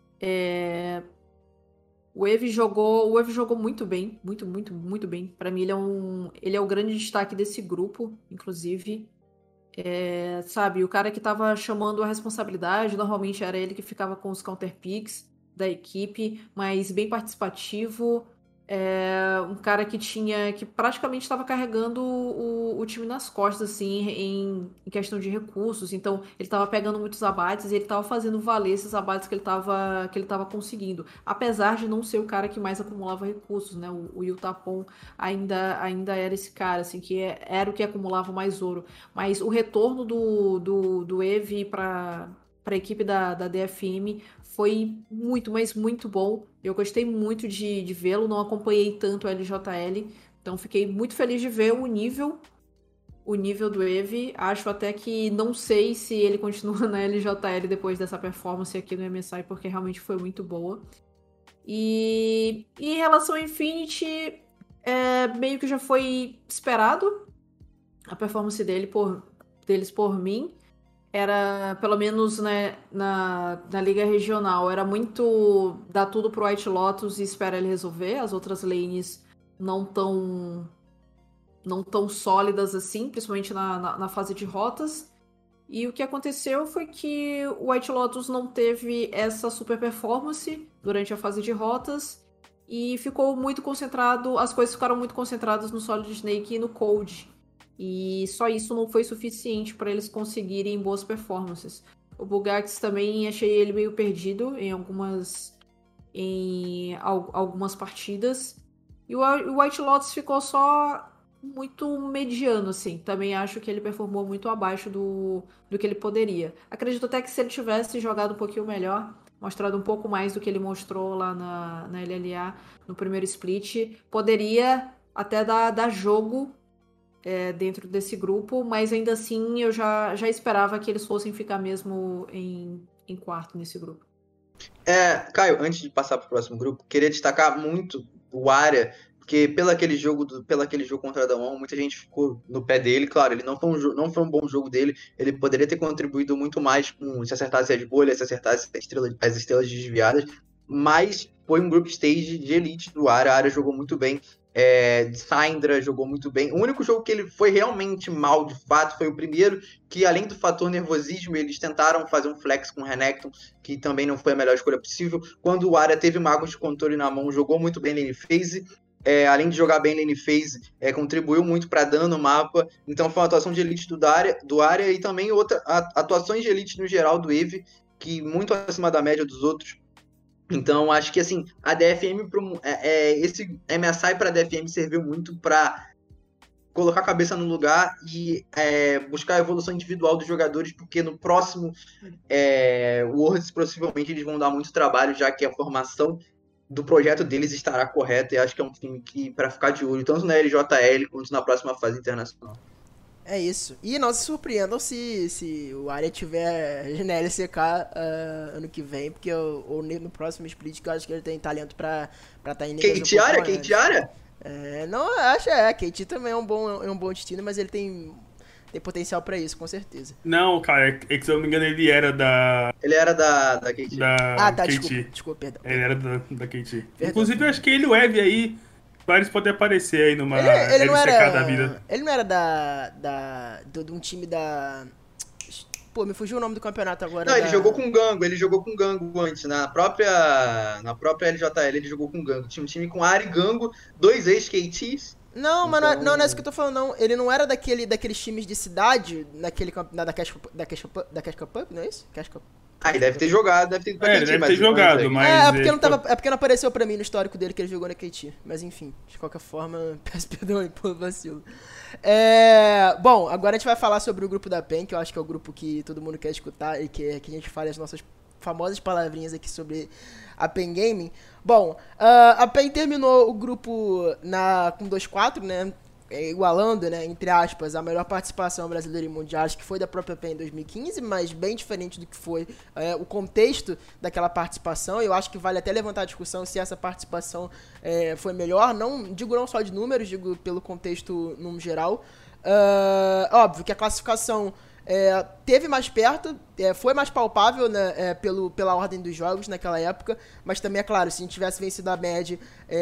O Evi jogou muito bem, muito, muito, muito bem. Para mim ele é o grande destaque desse grupo, inclusive. Sabe, o cara que tava chamando a responsabilidade, normalmente era ele que ficava com os counter picks da equipe, mas bem participativo. Um cara que praticamente estava carregando o time nas costas, assim, em questão de recursos. Então, ele estava pegando muitos abates e ele estava fazendo valer esses abates que ele estava conseguindo. Apesar de não ser o cara que mais acumulava recursos, né? O Yutapon ainda era esse cara, assim, que era o que acumulava mais ouro. Mas o retorno do Evi para a equipe da DFM foi muito, mas muito bom. Eu gostei muito de vê-lo, não acompanhei tanto o LJL, então fiquei muito feliz de ver o nível do Evi. Acho até que não sei se ele continua na LJL depois dessa performance aqui no MSI, porque realmente foi muito boa. E em relação ao Infinity, meio que já foi esperado a performance deles por mim. Era, pelo menos, né, na Liga Regional, era muito dar tudo pro White Lotus e esperar ele resolver. As outras lanes não tão sólidas assim, principalmente na fase de rotas. E o que aconteceu foi que o White Lotus não teve essa super performance durante a fase de rotas e ficou muito concentrado, as coisas ficaram muito concentradas no Solid Snake e no Cold. E só isso não foi suficiente para eles conseguirem boas performances. O Bugax também achei ele meio perdido em algumas partidas. E o White Lotus ficou só muito mediano, assim. Também acho que ele performou muito abaixo do que ele poderia. Acredito até que se ele tivesse jogado um pouquinho melhor, mostrado um pouco mais do que ele mostrou lá na LLA no primeiro split, poderia até dar jogo dentro desse grupo, mas ainda assim eu já esperava que eles fossem ficar mesmo em quarto nesse grupo. Caio, antes de passar para o próximo grupo, queria destacar muito o Arya, porque pelo aquele jogo contra a Damwon, muita gente ficou no pé dele. Claro, ele não foi um bom jogo dele, ele poderia ter contribuído muito mais se acertasse as bolhas, se acertasse as estrelas desviadas, mas foi um group stage de elite do Arya. A Arya jogou muito bem. Syndra jogou muito bem. O único jogo que ele foi realmente mal, de fato, foi o primeiro, que além do fator nervosismo, eles tentaram fazer um flex com o Renekton, que também não foi a melhor escolha possível. Quando o Arya teve magos de controle na mão, jogou muito bem lane phase. Além de jogar bem lane phase, contribuiu muito para dano no mapa. Então foi uma atuação de elite do Arya e também atuações de elite no geral do Eve, que muito acima da média dos outros. Então, acho que assim, a DFM, esse MSI para a DFM serviu muito para colocar a cabeça no lugar e buscar a evolução individual dos jogadores, porque no próximo Worlds, possivelmente, eles vão dar muito trabalho, já que a formação do projeto deles estará correta, e acho que é um time que, para ficar de olho, tanto na LJL quanto na próxima fase internacional. É isso. E não se surpreendam se o Arya tiver na LCK ano que vem, porque ou no próximo split, que eu acho que ele tem talento pra estar em níveis Kate Arya? Não, eu acho Kate também é um bom destino, mas ele tem potencial pra isso, com certeza. Não, cara, é que se eu não me engano ele era da... Ele era da Kate. Tá, Kate. Desculpa, perdão. Ele era da Kate. Perdão. Inclusive, eu acho que ele e o Eve aí, vários podem aparecer aí numa Ele não LCK era da vida. Ele não era de um time da... Pô, me fugiu o nome do campeonato agora. Não, ele jogou com o Gango antes, na própria LJL ele jogou com o Gango. Tinha um time com Ari e Gango, 2 ex-KTs. Não, mas não é isso que eu tô falando, não. Ele não era daqueles times de cidade, da Cash Cup, não é isso? Cash Cup. Ele deve ter jogado, deve ter ido pra KT. Ele deve ter jogado, mas... É porque não apareceu pra mim no histórico dele que ele jogou na KT. Mas enfim, de qualquer forma, peço perdão aí pelo vacilo. Bom, agora a gente vai falar sobre o grupo da PEN, que eu acho que é o grupo que todo mundo quer escutar e que a gente fale as nossas famosas palavrinhas aqui sobre a PEN Gaming. Bom, a PEN terminou o grupo com 2-4, né? Igualando, né, entre aspas, a melhor participação brasileira em mundiais, que foi da própria PEN em 2015, mas bem diferente do que foi o contexto daquela participação. Eu acho que vale até levantar a discussão se essa participação foi melhor. Não só de números, digo pelo contexto no geral. Óbvio que a classificação teve mais perto, foi mais palpável, né, pela ordem dos jogos naquela época, mas também é claro, se a gente tivesse vencido a MED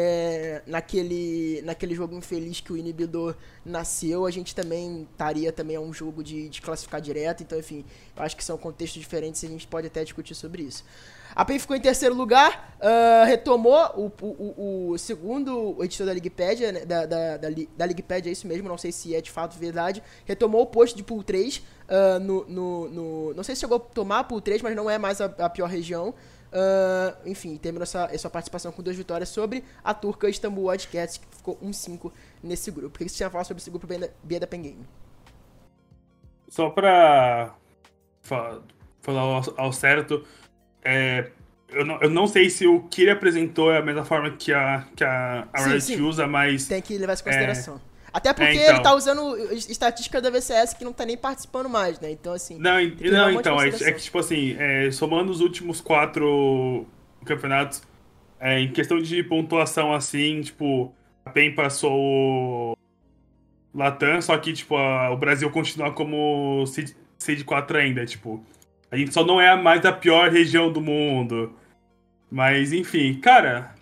naquele jogo infeliz que o inibidor nasceu, a gente também estaria a um jogo de classificar direto. Então, enfim, eu acho que são contextos diferentes e a gente pode até discutir sobre isso. A PEN ficou em terceiro lugar, retomou o segundo editor da Ligpedia, né, da Ligpedia, é isso mesmo, não sei se é de fato verdade, retomou o posto de Pool 3, não sei se chegou a tomar a Pool 3, mas não é mais a pior região. Enfim, terminou essa participação com 2 vitórias sobre a turca Istanbul Wildcats, que ficou 1-5 nesse grupo. O que você tinha a falar sobre esse grupo B da PEN Game? Só pra falar ao certo, eu não sei se o que ele apresentou é a mesma forma que a Riot usa, mas... Tem que levar isso em consideração. Até porque ele tá usando estatística da VCS que não tá nem participando mais, né? Então, assim... É que, tipo assim, somando os últimos 4 campeonatos, em questão de pontuação, assim, tipo, a PEN passou o Latam, só que, tipo, o Brasil continua como Seed 4 ainda, tipo... A gente só não é mais a pior região do mundo. Mas, enfim, cara...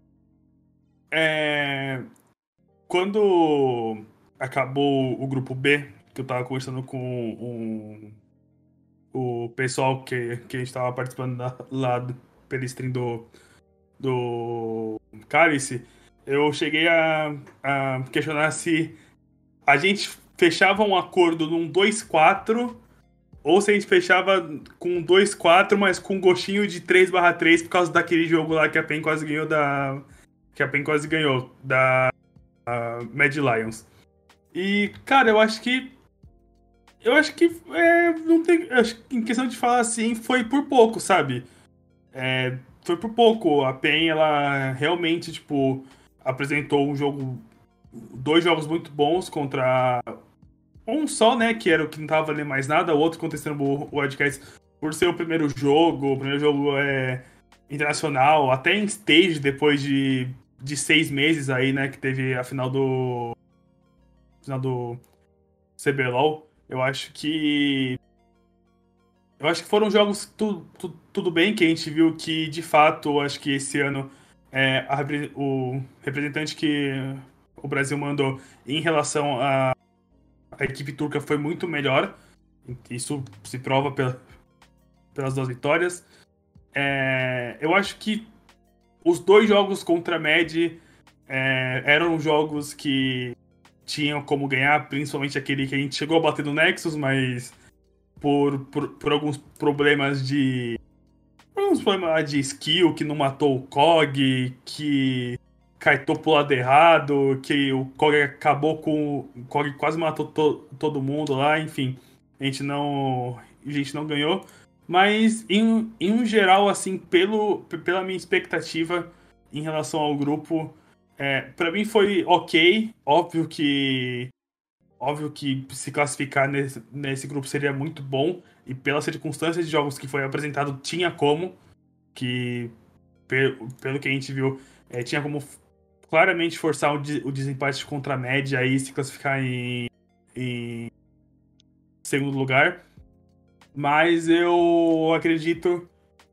Quando acabou o grupo B, que eu tava conversando com o pessoal que a gente tava participando lá pelo stream do Cálice, eu cheguei a questionar se a gente fechava um acordo num 2-4... Ou se a gente fechava com 2-4, mas com um gostinho de 3/3 por causa daquele jogo lá que a PEN quase ganhou da Mad Lions. E, cara, eu acho que não tem, em questão de falar assim, foi por pouco, sabe? Foi por pouco. A PEN, ela realmente, tipo, apresentou 2 jogos muito bons contra Um só, né, que era o que não tava valendo mais nada, o outro acontecendo o Wildcats por ser o primeiro jogo internacional, até em stage depois de 6 meses aí, né, que teve a final do CBLOL. Eu acho que foram jogos tudo bem, que a gente viu que, de fato, acho que esse ano o representante que o Brasil mandou em relação à equipe turca foi muito melhor. Isso se prova pelas 2 vitórias. Eu acho que os 2 jogos contra a MED eram jogos que tinham como ganhar, principalmente aquele que a gente chegou a bater no Nexus, mas por alguns problemas de skill, que não matou o KOG, que kaitou pro lado errado, que o KOG acabou com... O KOG quase matou todo mundo lá, enfim. A gente não ganhou. Mas, em um geral, assim, pela minha expectativa em relação ao grupo, pra mim foi ok. Óbvio que se classificar nesse grupo seria muito bom. E pelas circunstâncias de jogos que foi apresentado, tinha como. Que, pelo que a gente viu, tinha como claramente forçar o desempate contra a média e se classificar em segundo lugar. Mas eu acredito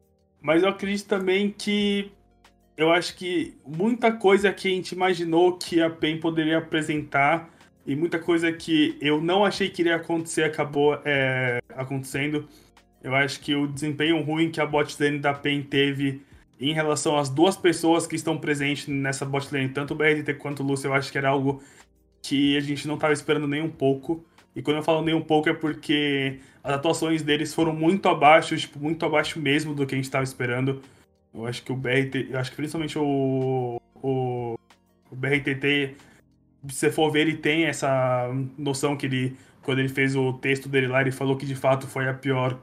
também que eu acho que muita coisa que a gente imaginou que a PEN poderia apresentar e muita coisa que eu não achei que iria acontecer acabou acontecendo. Eu acho que o desempenho ruim que a botlane da PEN teve em relação às 2 pessoas que estão presentes nessa botlane, tanto o BRTT quanto o Lúcio, eu acho que era algo que a gente não estava esperando nem um pouco. E quando eu falo nem um pouco é porque as atuações deles foram muito abaixo, tipo, muito abaixo mesmo do que a gente estava esperando. Eu acho que eu acho que principalmente o BRTT, se você for ver, ele tem essa noção que ele, quando ele fez o texto dele lá, ele falou que de fato foi a pior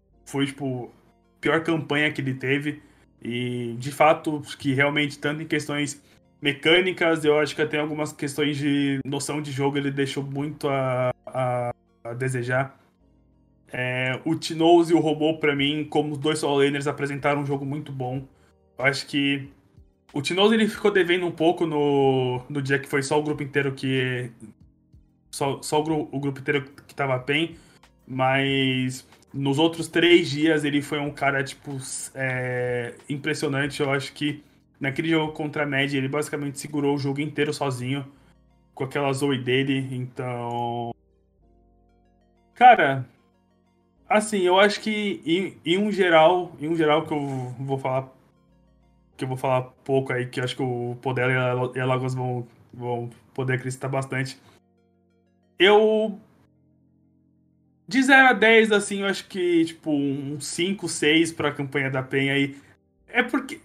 campanha que ele teve. E de fato, que realmente, tanto em questões mecânicas, eu acho que até algumas questões de noção de jogo ele deixou muito a desejar. O Tinoz e o Robô, pra mim, como os 2 solo laners, apresentaram um jogo muito bom. Eu acho que o Tinoz ele ficou devendo um pouco no dia que foi só o grupo inteiro que... Só o grupo inteiro que tava bem, mas nos outros 3 dias ele foi um cara, tipo, impressionante. Eu acho que naquele jogo contra a Mad, ele basicamente segurou o jogo inteiro sozinho, com aquela Zoe dele, então... Cara, assim, eu acho que em um geral que eu vou falar pouco aí, que eu acho que o Podela e a Lagos vão poder acrescentar bastante. De 0 a 10, assim, eu acho que, tipo, um 5, 6 pra campanha da PEN aí. Porque...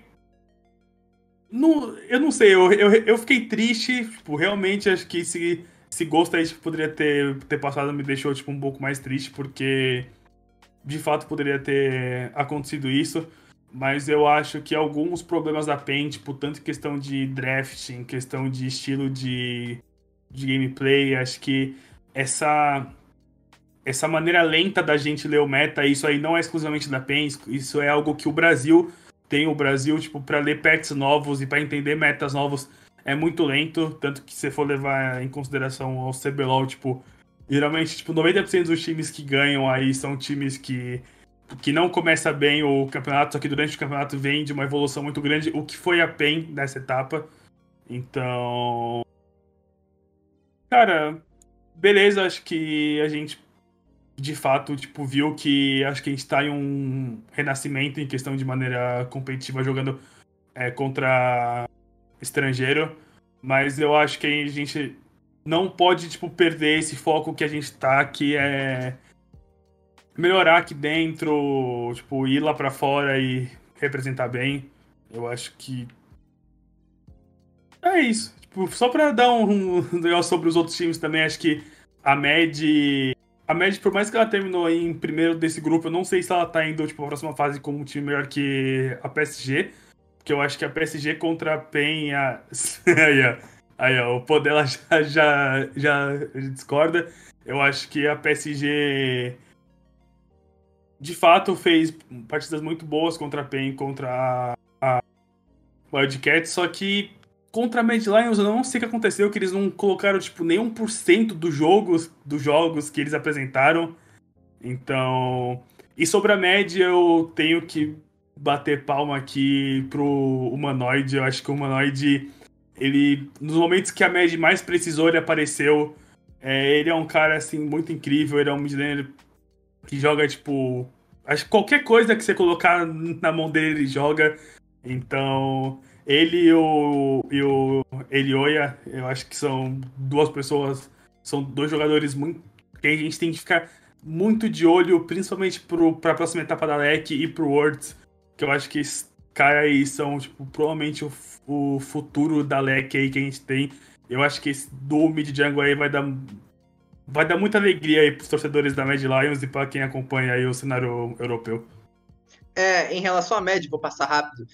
eu não sei, eu fiquei triste, tipo, realmente acho que esse Ghost aí tipo, poderia ter passado, me deixou, tipo, um pouco mais triste, porque de fato poderia ter acontecido isso. Mas eu acho que alguns problemas da PEN, tipo, tanto em questão de draft, em questão de estilo de gameplay, acho que essa maneira lenta da gente ler o meta, isso aí não é exclusivamente da PEN, isso é algo que o Brasil tem. O Brasil, tipo, pra ler packs novos e pra entender metas novos é muito lento, tanto que se for levar em consideração ao CBLOL, tipo, geralmente, tipo, 90% dos times que ganham aí são times que não começa bem o campeonato, só que durante o campeonato vem de uma evolução muito grande, o que foi a PEN nessa etapa. Então... Cara, beleza, acho que a gente de fato, tipo, viu que acho que a gente tá em um renascimento em questão de maneira competitiva jogando contra estrangeiro, mas eu acho que a gente não pode, tipo, perder esse foco que a gente tá, que é melhorar aqui dentro, tipo, ir lá pra fora e representar bem. Eu acho que é isso. Tipo, só pra dar um negócio sobre os outros times também, acho que a MED, por mais que ela terminou em primeiro desse grupo, eu não sei se ela tá indo, tipo, pra próxima fase como um time melhor que a PSG. Porque eu acho que a PSG contra a PEN Aí, ó, o pô dela já discorda. Eu acho que a PSG, de fato, fez partidas muito boas contra a PEN, contra a Wildcats, só que contra a Mad Lions eu não sei o que aconteceu, que eles não colocaram, tipo, nem 1% dos jogos que eles apresentaram. Então... E sobre a Mad, eu tenho que bater palma aqui pro Humanoid. Eu acho que o Humanoid, ele, nos momentos que a Mad mais precisou, ele apareceu. Ele é um cara, assim, muito incrível. Ele é um midlaner que joga, tipo... Acho que qualquer coisa que você colocar na mão dele, ele joga. Então, ele e o Elioya, eu acho que são duas pessoas... São dois jogadores muito... que a gente tem que ficar muito de olho, principalmente pra próxima etapa da LEC e pro Worlds, que eu acho que esses caras aí são, tipo, provavelmente o futuro da LEC aí que a gente tem. Eu acho que esse do Mid Jungle aí vai dar muita alegria aí pros torcedores da Mad Lions e pra quem acompanha aí o cenário europeu. Em relação à Mad, vou passar rápido.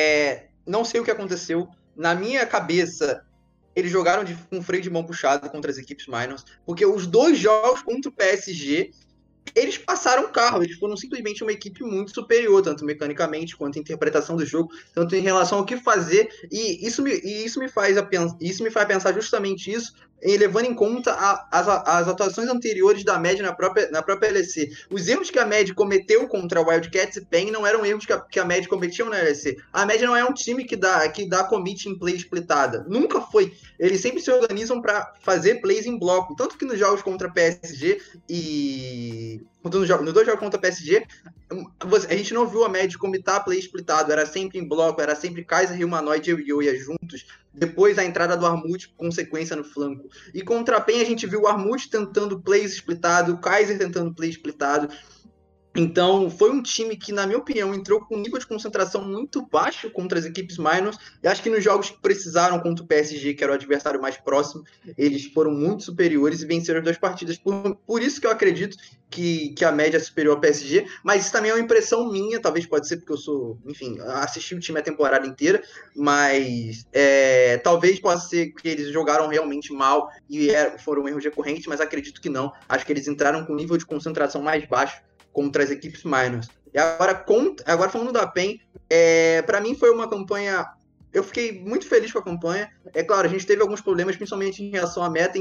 Não sei o que aconteceu. Na minha cabeça, eles jogaram com freio de mão puxado contra as equipes Minors, porque os 2 jogos contra o PSG, eles passaram o carro, eles foram simplesmente uma equipe muito superior, tanto mecanicamente quanto em interpretação do jogo, tanto em relação ao que fazer, e isso me faz pensar justamente isso, levando em conta as atuações anteriores da Mad na própria LEC. Os erros que a Mad cometeu contra a Wildcats e PEN não eram erros que a Mad cometiu na LEC. A Mad não é um time que dá commit em play splitada. Nunca foi. Eles sempre se organizam para fazer plays em bloco. Tanto que nos jogos contra a PSG e... nos 2 jogos contra a PSG, a gente não viu a Mad comitar play splitado. Era sempre em bloco, era sempre Kaiser e Humanoid e Elioya juntos. Depois a entrada do Armut, consequência no flanco. E contra a PEN a gente viu o Armut tentando plays splitado, o Kaiser tentando play splitado. Então, foi um time que, na minha opinião, entrou com um nível de concentração muito baixo contra as equipes Minors. E acho que nos jogos que precisaram contra o PSG, que era o adversário mais próximo, eles foram muito superiores e venceram as 2 partidas. Por isso que eu acredito que a média é superior ao PSG. Mas isso também é uma impressão minha, talvez pode ser porque eu sou... Enfim, assisti o time a temporada inteira, mas talvez possa ser que eles jogaram realmente mal e foram erros recorrentes, mas acredito que não. Acho que eles entraram com um nível de concentração mais baixo contra as equipes Minors. E agora falando da PEN, para mim foi uma campanha... Eu fiquei muito feliz com a campanha. É claro, a gente teve alguns problemas, principalmente em relação à meta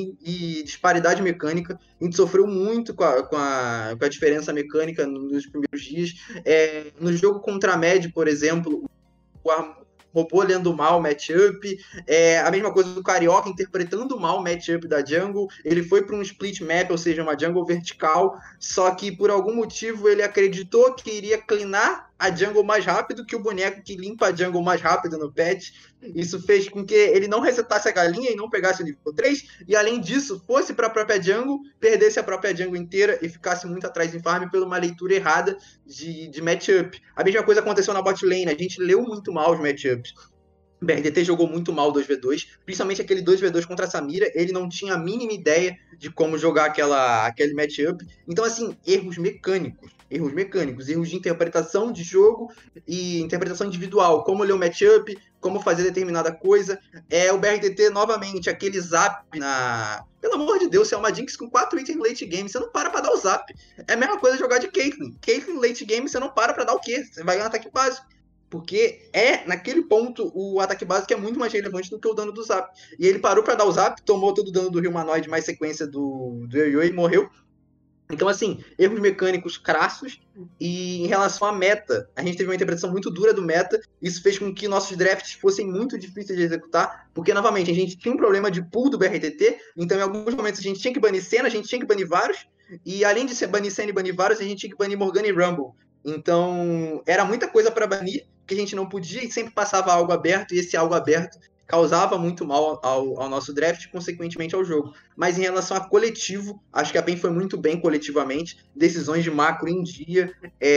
e disparidade mecânica. A gente sofreu muito com a diferença mecânica nos primeiros dias. No jogo contra a Mad, por exemplo, o robô lendo mal o matchup, a mesma coisa do Carioca interpretando mal o matchup da jungle, ele foi para um split map, ou seja, uma jungle vertical, só que por algum motivo ele acreditou que iria cleanar a jungle mais rápido que o boneco que limpa a jungle mais rápido no patch. Isso fez com que ele não resetasse a galinha e não pegasse o nível 3, e além disso, fosse para a própria jungle, perdesse a própria jungle inteira e ficasse muito atrás em farm por uma leitura errada de matchup. A mesma coisa aconteceu na bot lane, a gente leu muito mal os matchups. O BRTT jogou muito mal o 2v2, principalmente aquele 2v2 contra a Samira, ele não tinha a mínima ideia de como jogar aquele matchup. Então, assim, erros mecânicos, erros de interpretação de jogo e interpretação individual, como ler o matchup, como fazer determinada coisa. O BRTT, novamente, aquele zap Pelo amor de Deus, você é uma Jinx com 4 itens late game, você não para pra dar o zap. É a mesma coisa jogar de Caitlyn. Caitlyn late game, você não para pra dar o quê? Você vai ganhar um ataque básico. Porque naquele ponto, o ataque básico é muito mais relevante do que o dano do zap. E ele parou pra dar o zap, tomou todo o dano do Humanoid, mais sequência do Yo-Yo e morreu. Então, assim, erros mecânicos crassos. E em relação à meta, a gente teve uma interpretação muito dura do meta. Isso fez com que nossos drafts fossem muito difíceis de executar. Porque, novamente, a gente tinha um problema de pool do BRTT. Então, em alguns momentos, a gente tinha que banir Senna, a gente tinha que banir Varus. E além de banir Senna e banir Varus, a gente tinha que banir Morgana e Rumble. Então, era muita coisa para banir, que a gente não podia e sempre passava algo aberto. E esse algo aberto causava muito mal ao nosso draft e, consequentemente, ao jogo. Mas em relação a coletivo, acho que a PEN foi muito bem coletivamente. Decisões de macro em dia,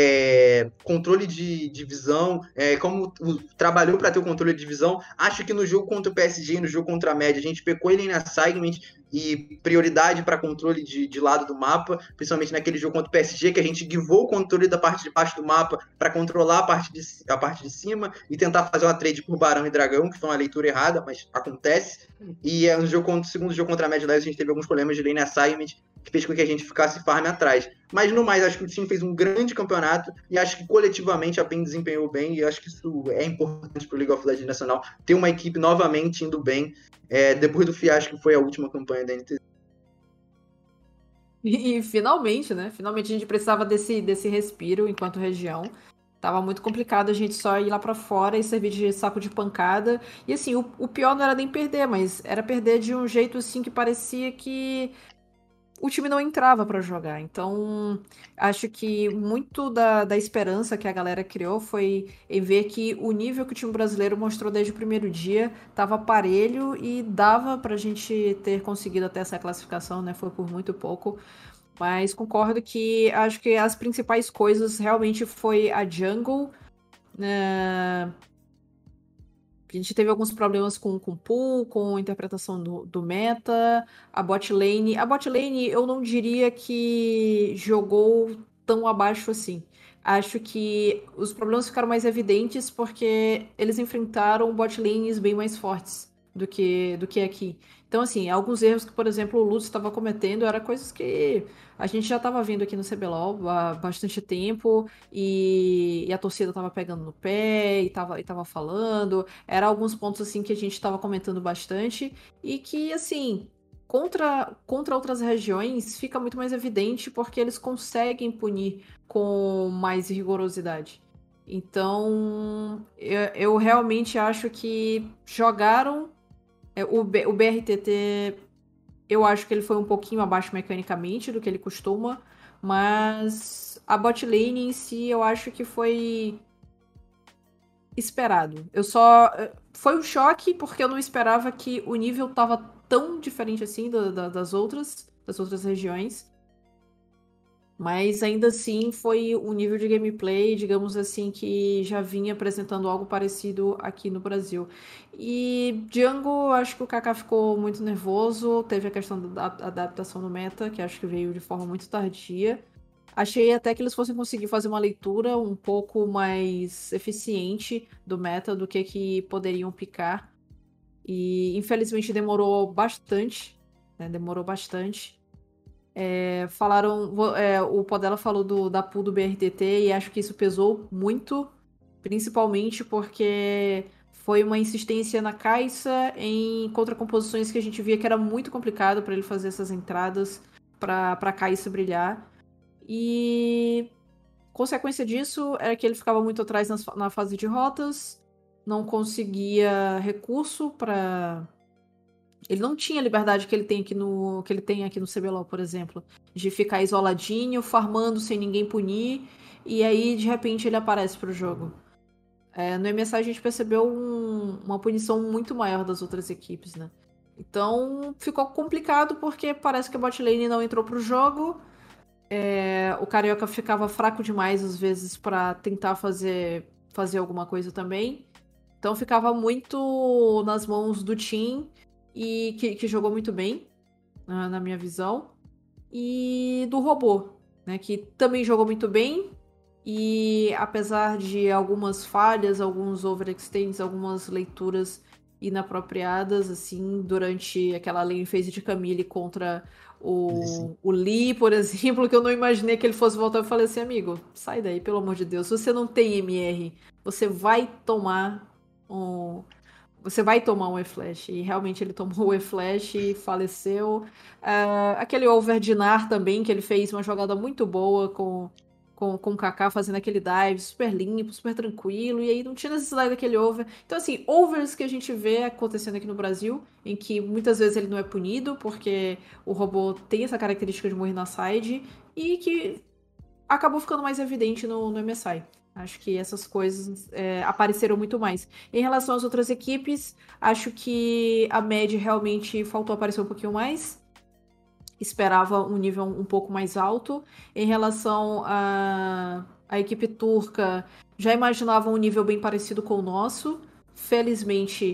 controle de visão, como trabalhou para ter o controle de visão. Acho que no jogo contra o PSG e no jogo contra a Mad, a gente pecou ele na segment, e prioridade para controle de lado do mapa, principalmente naquele jogo contra o PSG, que a gente guivou o controle da parte de baixo do mapa para controlar a parte de cima e tentar fazer uma trade por Barão e Dragão, que foi uma leitura errada, mas acontece. E no segundo jogo contra a Mad Lions a gente teve alguns problemas de lane assignment, que fez com que a gente ficasse farm atrás. Mas no mais, acho que o time fez um grande campeonato e acho que coletivamente a PEN desempenhou bem e acho que isso é importante para o League of Legends Nacional, ter uma equipe novamente indo bem, depois do fiasco que foi a última campanha da NTZ. E finalmente, né? Finalmente a gente precisava desse respiro enquanto região. Tava muito complicado a gente só ir lá pra fora e servir de saco de pancada. E assim, o pior não era nem perder, mas era perder de um jeito assim que parecia que o time não entrava pra jogar. Então, acho que muito da esperança que a galera criou foi em ver que o nível que o time brasileiro mostrou desde o primeiro dia estava parelho e dava pra gente ter conseguido até essa classificação, né? Foi por muito pouco. Mas concordo que acho que as principais coisas realmente foi a jungle, né? A gente teve alguns problemas com o pool, com a interpretação do meta, a bot lane. A bot lane eu não diria que jogou tão abaixo assim. Acho que os problemas ficaram mais evidentes porque eles enfrentaram bot lanes bem mais fortes do que aqui. Então, assim, alguns erros que, por exemplo, o Lutz estava cometendo eram coisas que a gente já estava vendo aqui no CBLOL há bastante tempo e a torcida estava pegando no pé e tava falando. Eram alguns pontos, assim, que a gente estava comentando bastante e que, assim, contra outras regiões fica muito mais evidente porque eles conseguem punir com mais rigorosidade. Então, eu realmente acho que jogaram o BRTT, eu acho que ele foi um pouquinho abaixo mecanicamente do que ele costuma, mas a bot lane em si eu acho que foi esperado. Foi um choque porque eu não esperava que o nível tava tão diferente assim das outras regiões. Mas ainda assim foi um nível de gameplay, digamos assim, que já vinha apresentando algo parecido aqui no Brasil. E Jungle, acho que o Kaká ficou muito nervoso, teve a questão da adaptação no meta, que acho que veio de forma muito tardia. Achei até que eles fossem conseguir fazer uma leitura um pouco mais eficiente do meta, do que poderiam picar. E infelizmente demorou bastante, né? Demorou bastante. O Podela falou da pool do BRTT e acho que isso pesou muito, principalmente porque foi uma insistência na Kai'Sa em contracomposições que a gente via que era muito complicado para ele fazer essas entradas para Kai'Sa brilhar. E consequência disso é que ele ficava muito atrás na fase de rotas, não conseguia recurso para... Ele não tinha a liberdade que ele tem aqui no CBLOL, por exemplo, de ficar isoladinho, farmando sem ninguém punir, e aí de repente ele aparece pro jogo. No MSI a gente percebeu uma punição muito maior das outras equipes, né? Então ficou complicado porque parece que a bot lane não entrou pro jogo. O Carioca ficava fraco demais às vezes pra tentar fazer alguma coisa também. Então ficava muito nas mãos do Team, e que jogou muito bem, na minha visão, e do Robô, né, que também jogou muito bem, e apesar de algumas falhas, alguns overextends, algumas leituras inapropriadas, assim, durante aquela lane phase de Camille contra o Lee, por exemplo, que eu não imaginei que ele fosse voltar. Eu falei assim, amigo, sai daí, pelo amor de Deus, você não tem MR, você vai tomar um E-Flash. E realmente ele tomou o E-Flash e faleceu. Aquele over de Nar também, que ele fez uma jogada muito boa com o Kaká fazendo aquele dive super limpo, super tranquilo. E aí não tinha necessidade daquele over. Então, assim, overs que a gente vê acontecendo aqui no Brasil, em que muitas vezes ele não é punido, porque o robô tem essa característica de morrer na side, e que acabou ficando mais evidente no MSI. Acho que essas coisas apareceram muito mais. Em relação às outras equipes, acho que a Mad realmente faltou aparecer um pouquinho mais. Esperava um nível um pouco mais alto. Em relação à equipe turca, já imaginava um nível bem parecido com o nosso. Felizmente,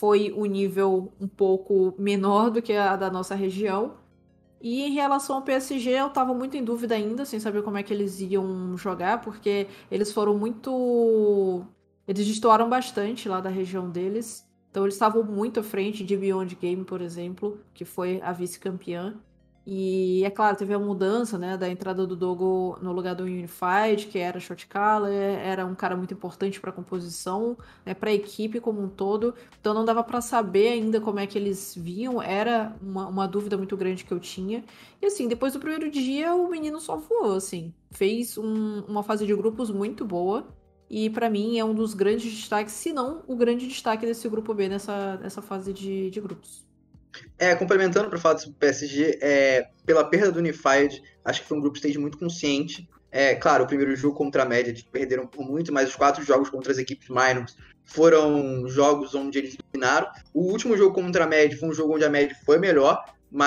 foi um nível um pouco menor do que a da nossa região. E em relação ao PSG, eu tava muito em dúvida ainda, sem saber como é que eles iam jogar, porque eles foram muito... Eles destoaram bastante lá da região deles. Então eles estavam muito à frente de Beyond Game, por exemplo, que foi a vice-campeã. E é claro, teve a mudança, né, da entrada do Dogo no lugar do Unified, que era short caller, era um cara muito importante para a composição, né, para a equipe como um todo. Então não dava para saber ainda como é que eles viam, era uma dúvida muito grande que eu tinha. E assim, depois do primeiro dia, o menino só voou, assim, fez uma fase de grupos muito boa. E para mim é um dos grandes destaques, se não o grande destaque desse grupo B nessa fase de grupos. Complementando para falar sobre o PSG, pela perda do Unified, acho que foi um grupo stage muito consciente. Claro, o primeiro jogo contra a Média eles perderam por muito, mas os 4 jogos contra as equipes minors foram jogos onde eles dominaram. O último jogo contra a Média foi um jogo onde a Média foi melhor,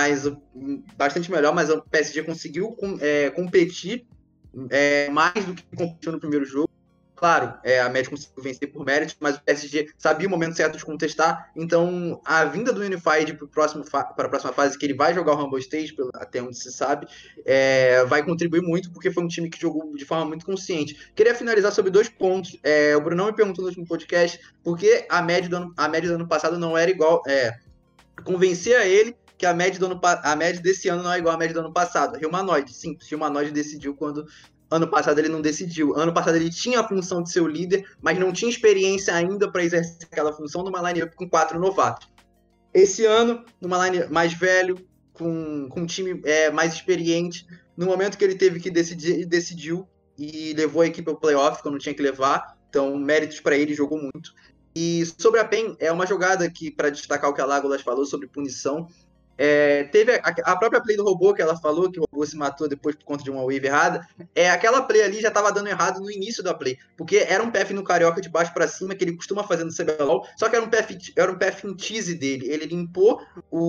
bastante melhor, mas o PSG conseguiu competir mais do que competiu no primeiro jogo. Claro, a Média conseguiu vencer por mérito, mas o PSG sabia o momento certo de contestar. Então, a vinda do Unified para a próxima fase, que ele vai jogar o Rumble Stage, até onde se sabe, vai contribuir muito, porque foi um time que jogou de forma muito consciente. Queria finalizar sobre 2 pontos. O Bruno me perguntou no último podcast por que a média do ano passado não era igual. Convencer a ele que a média desse ano não é igual à média do ano passado. Humanoid, sim, Humanoid decidiu quando... Ano passado ele não decidiu. Ano passado ele tinha a função de ser o líder, mas não tinha experiência ainda para exercer aquela função numa line-up com 4 novatos. Esse ano, numa line mais velho, com um time mais experiente, no momento que ele teve que decidir, ele decidiu e levou a equipe ao playoff quando tinha que levar. Então, méritos para ele, jogou muito. E sobre a PEN, é uma jogada que, para destacar o que a Legolas falou sobre punição, teve a própria play do robô que ela falou, que o robô se matou depois por conta de uma wave errada. Aquela play ali já estava dando errado no início da play, porque era um PF no Carioca de baixo para cima, que ele costuma fazer no CBLOL, só que era um PF em tease dele. Ele limpou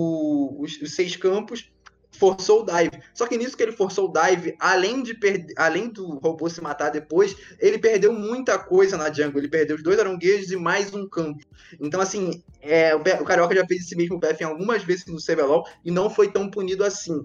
os 6 campos, forçou o dive. Só que nisso que ele forçou o dive, além do robô se matar depois, ele perdeu muita coisa na jungle. Ele perdeu os 2 aronguejos e mais um campo. Então, assim, o Carioca já fez esse mesmo PF algumas vezes no CBLOL e não foi tão punido assim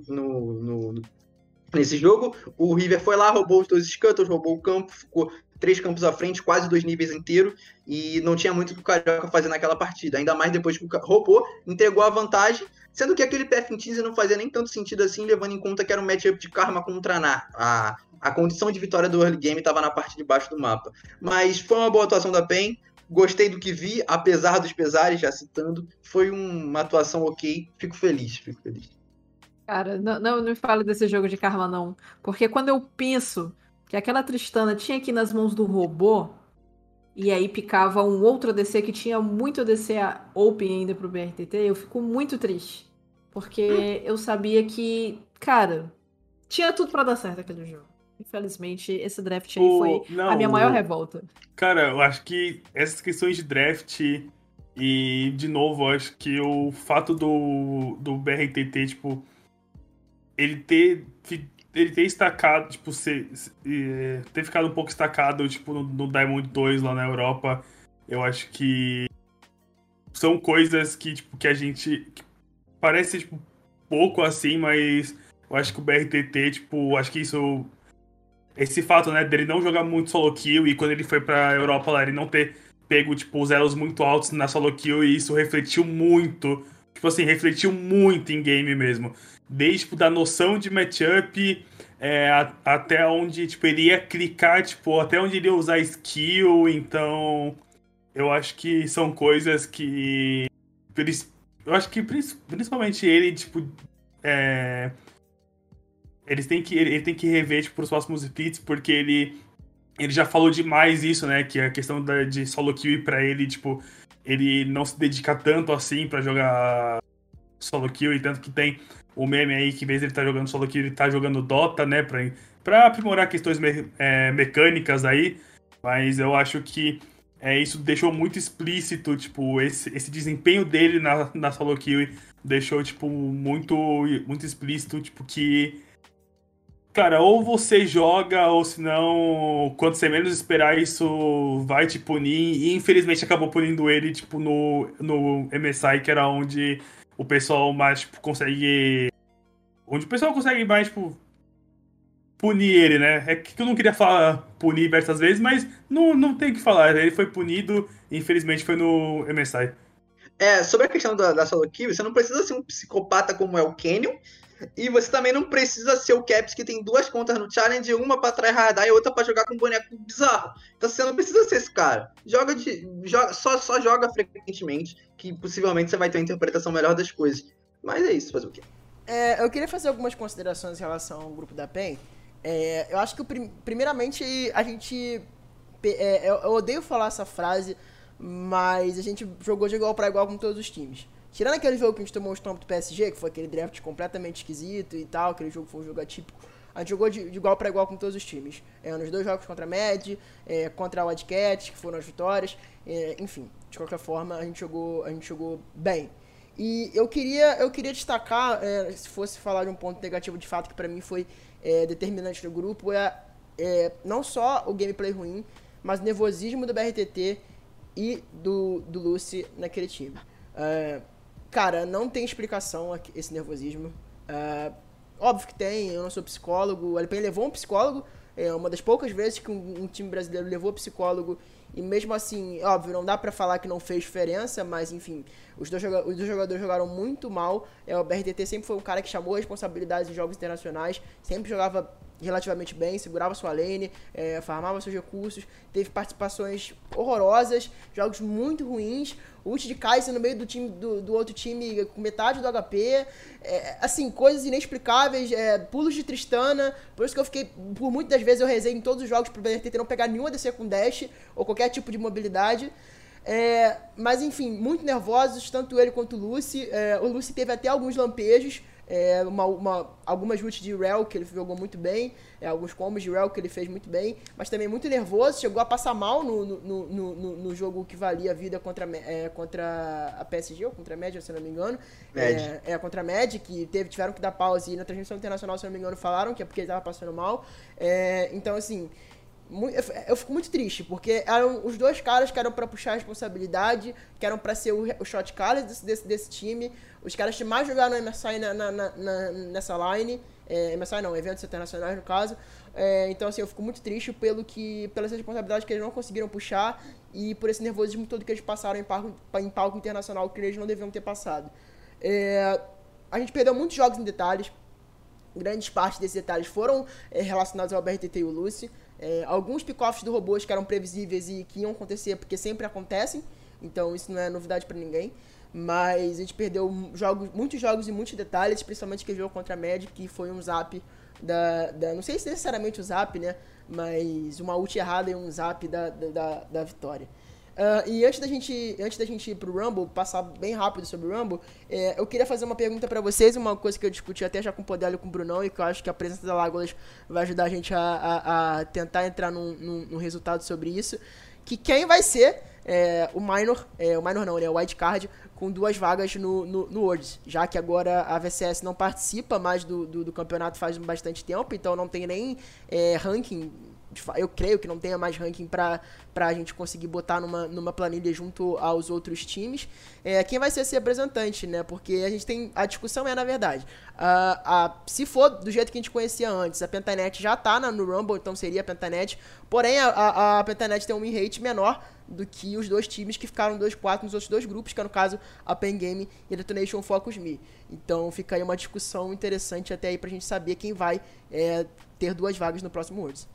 nesse jogo. O River foi lá, roubou os 2 scuttles, roubou o campo, ficou 3 campos à frente, quase 2 níveis inteiros, e não tinha muito o que o Carioca fazer naquela partida. Ainda mais depois que o robô entregou a vantagem, sendo que aquele PF em tease não fazia nem tanto sentido assim, levando em conta que era um matchup de Karma contra Nar. A condição de vitória do early game estava na parte de baixo do mapa. Mas foi uma boa atuação da PEN, gostei do que vi, apesar dos pesares, já citando, foi uma atuação ok, fico feliz. Cara, não me fale desse jogo de Karma, não. Porque quando eu penso que aquela Tristana tinha aqui nas mãos do robô, e aí picava um outro ADC que tinha muito ADC open ainda pro BRTT, eu fico muito triste. Porque eu sabia que, cara, tinha tudo pra dar certo aquele jogo. Infelizmente, esse draft aí foi a minha maior revolta. Cara, eu acho que essas questões de draft e, de novo, eu acho que o fato do BRTT, tipo, ele ter estacado, tipo, ter ficado um pouco estacado, tipo, no Diamond 2 lá na Europa, eu acho que são coisas que, tipo, que a gente... Que parece, tipo, pouco assim, mas eu acho que o BRTT, tipo, acho que isso... Esse fato, né, dele não jogar muito solo kill e quando ele foi pra Europa lá, ele não ter pego, tipo, os elos muito altos na solo kill e isso refletiu muito, tipo assim, refletiu muito em game mesmo. Desde, tipo, da noção de matchup até onde, tipo, ele ia clicar, tipo, até onde ele ia usar skill, então eu acho que são coisas que eu acho que principalmente ele, tipo, ele tem que rever, tipo, pros próximos splits, porque ele já falou demais isso, né, que a questão de solo kill pra ele, tipo, ele não se dedica tanto assim pra jogar solo kill, e tanto que tem o meme aí que em vez de ele tá jogando solo kill, ele tá jogando Dota, né, pra aprimorar questões mecânicas aí, mas eu acho que isso deixou muito explícito, tipo, esse desempenho dele na solo kill deixou, tipo, muito, muito explícito, tipo, que Cara, ou você joga, ou senão, quando você menos esperar, isso vai te punir. E infelizmente acabou punindo ele, tipo, no MSI, que era onde o pessoal mais, tipo, consegue. Onde o pessoal consegue mais, tipo, punir ele, né? É que eu não queria falar punir diversas vezes, mas não tem o que falar. Ele foi punido, e infelizmente foi no MSI. Sobre a questão da solo kill, você não precisa ser um psicopata como é o Canyon, e você também não precisa ser o Caps que tem 2 contas no challenge, uma pra tryhardar e outra pra jogar com um boneco bizarro. Então você não precisa ser esse cara. Só joga frequentemente, que possivelmente você vai ter uma interpretação melhor das coisas. Mas é isso, fazer o quê? Eu queria fazer algumas considerações em relação ao grupo da PEN. Eu acho que, primeiramente, a gente... eu odeio falar essa frase, mas a gente jogou de igual pra igual com todos os times. Tirando aquele jogo que a gente tomou um stomp do PSG, que foi aquele draft completamente esquisito e tal, aquele jogo foi um jogo atípico, a gente jogou de igual pra igual com todos os times. Nos 2 jogos contra a Mad, contra a Wildcats, que foram as vitórias, enfim, de qualquer forma, a gente jogou bem. E eu queria destacar, se fosse falar de um ponto negativo de fato que pra mim foi determinante no grupo, não só o gameplay ruim, mas o nervosismo do BRTT e do Lucy naquele time. Cara, não tem explicação esse nervosismo. Óbvio que tem, eu não sou psicólogo. O Alpen levou um psicólogo, uma das poucas vezes que um time brasileiro levou psicólogo, e mesmo assim, óbvio, não dá pra falar que não fez diferença, mas enfim, os dois jogadores jogaram muito mal. O BRTT sempre foi um cara que chamou responsabilidades em jogos internacionais, sempre jogava relativamente bem, segurava sua lane, farmava seus recursos, teve participações horrorosas, jogos muito ruins, ult de Kai'Sa no meio do time do outro time com metade do HP, assim, coisas inexplicáveis, pulos de Tristana, por isso que eu fiquei, por muitas vezes eu rezei em todos os jogos pro BRTT não pegar nenhuma DC com dash, ou qualquer tipo de mobilidade. Mas enfim, muito nervosos, tanto ele quanto o Lucy. O Lucy teve até alguns lampejos, algumas ults de Rell que ele jogou muito bem, alguns combos de Rell que ele fez muito bem, mas também muito nervoso, chegou a passar mal no jogo que valia a vida contra a PSG, ou contra a Mad, se não me engano. Contra a Mad, que tiveram que dar pause, e na transmissão internacional, se não me engano, falaram que é porque ele tava passando mal. Então, assim, eu fico muito triste, porque eram os 2 caras que eram pra puxar a responsabilidade, que eram pra ser o shot caller desse time, os caras que mais jogaram no MSI nessa line, MSI não, eventos internacionais no caso. Então assim, eu fico muito triste pelas responsabilidades que eles não conseguiram puxar e por esse nervosismo todo que eles passaram em palco internacional que eles não deviam ter passado. A gente perdeu muitos jogos em detalhes, grandes partes desses detalhes foram relacionados ao BRTT e o Lucy. Alguns pick-offs do robôs que eram previsíveis e que iam acontecer, porque sempre acontecem, então isso não é novidade pra ninguém. Mas a gente perdeu muitos jogos e muitos detalhes, principalmente aquele jogo contra a Mad, que foi um zap não sei se necessariamente o zap, né? Mas uma ult errada e um zap da vitória. E antes da gente ir pro Rumble, passar bem rápido sobre o Rumble, eu queria fazer uma pergunta pra vocês, uma coisa que eu discuti até já com o Podelio e com o Brunão, e que eu acho que a presença da Legolas vai ajudar a gente a tentar entrar num resultado sobre isso, que quem vai ser o Minor não, né, o Wildcard, com 2 vagas no Worlds, já que agora a VCS não participa mais do campeonato faz bastante tempo, então não tem nem ranking. Eu creio que não tenha mais ranking pra gente conseguir botar numa planilha junto aos outros times. Quem vai ser esse representante, né? Porque a discussão na verdade, se for do jeito que a gente conhecia antes, a Pentanet já tá no Rumble, então seria a Pentanet. Porém, a Pentanet tem um win rate menor do que os 2 times que ficaram 2-4 nos outros 2 grupos, que é no caso a Pen Game e a Detonation Focus Me. Então fica aí uma discussão interessante até aí pra gente saber quem vai ter 2 vagas no próximo Worlds.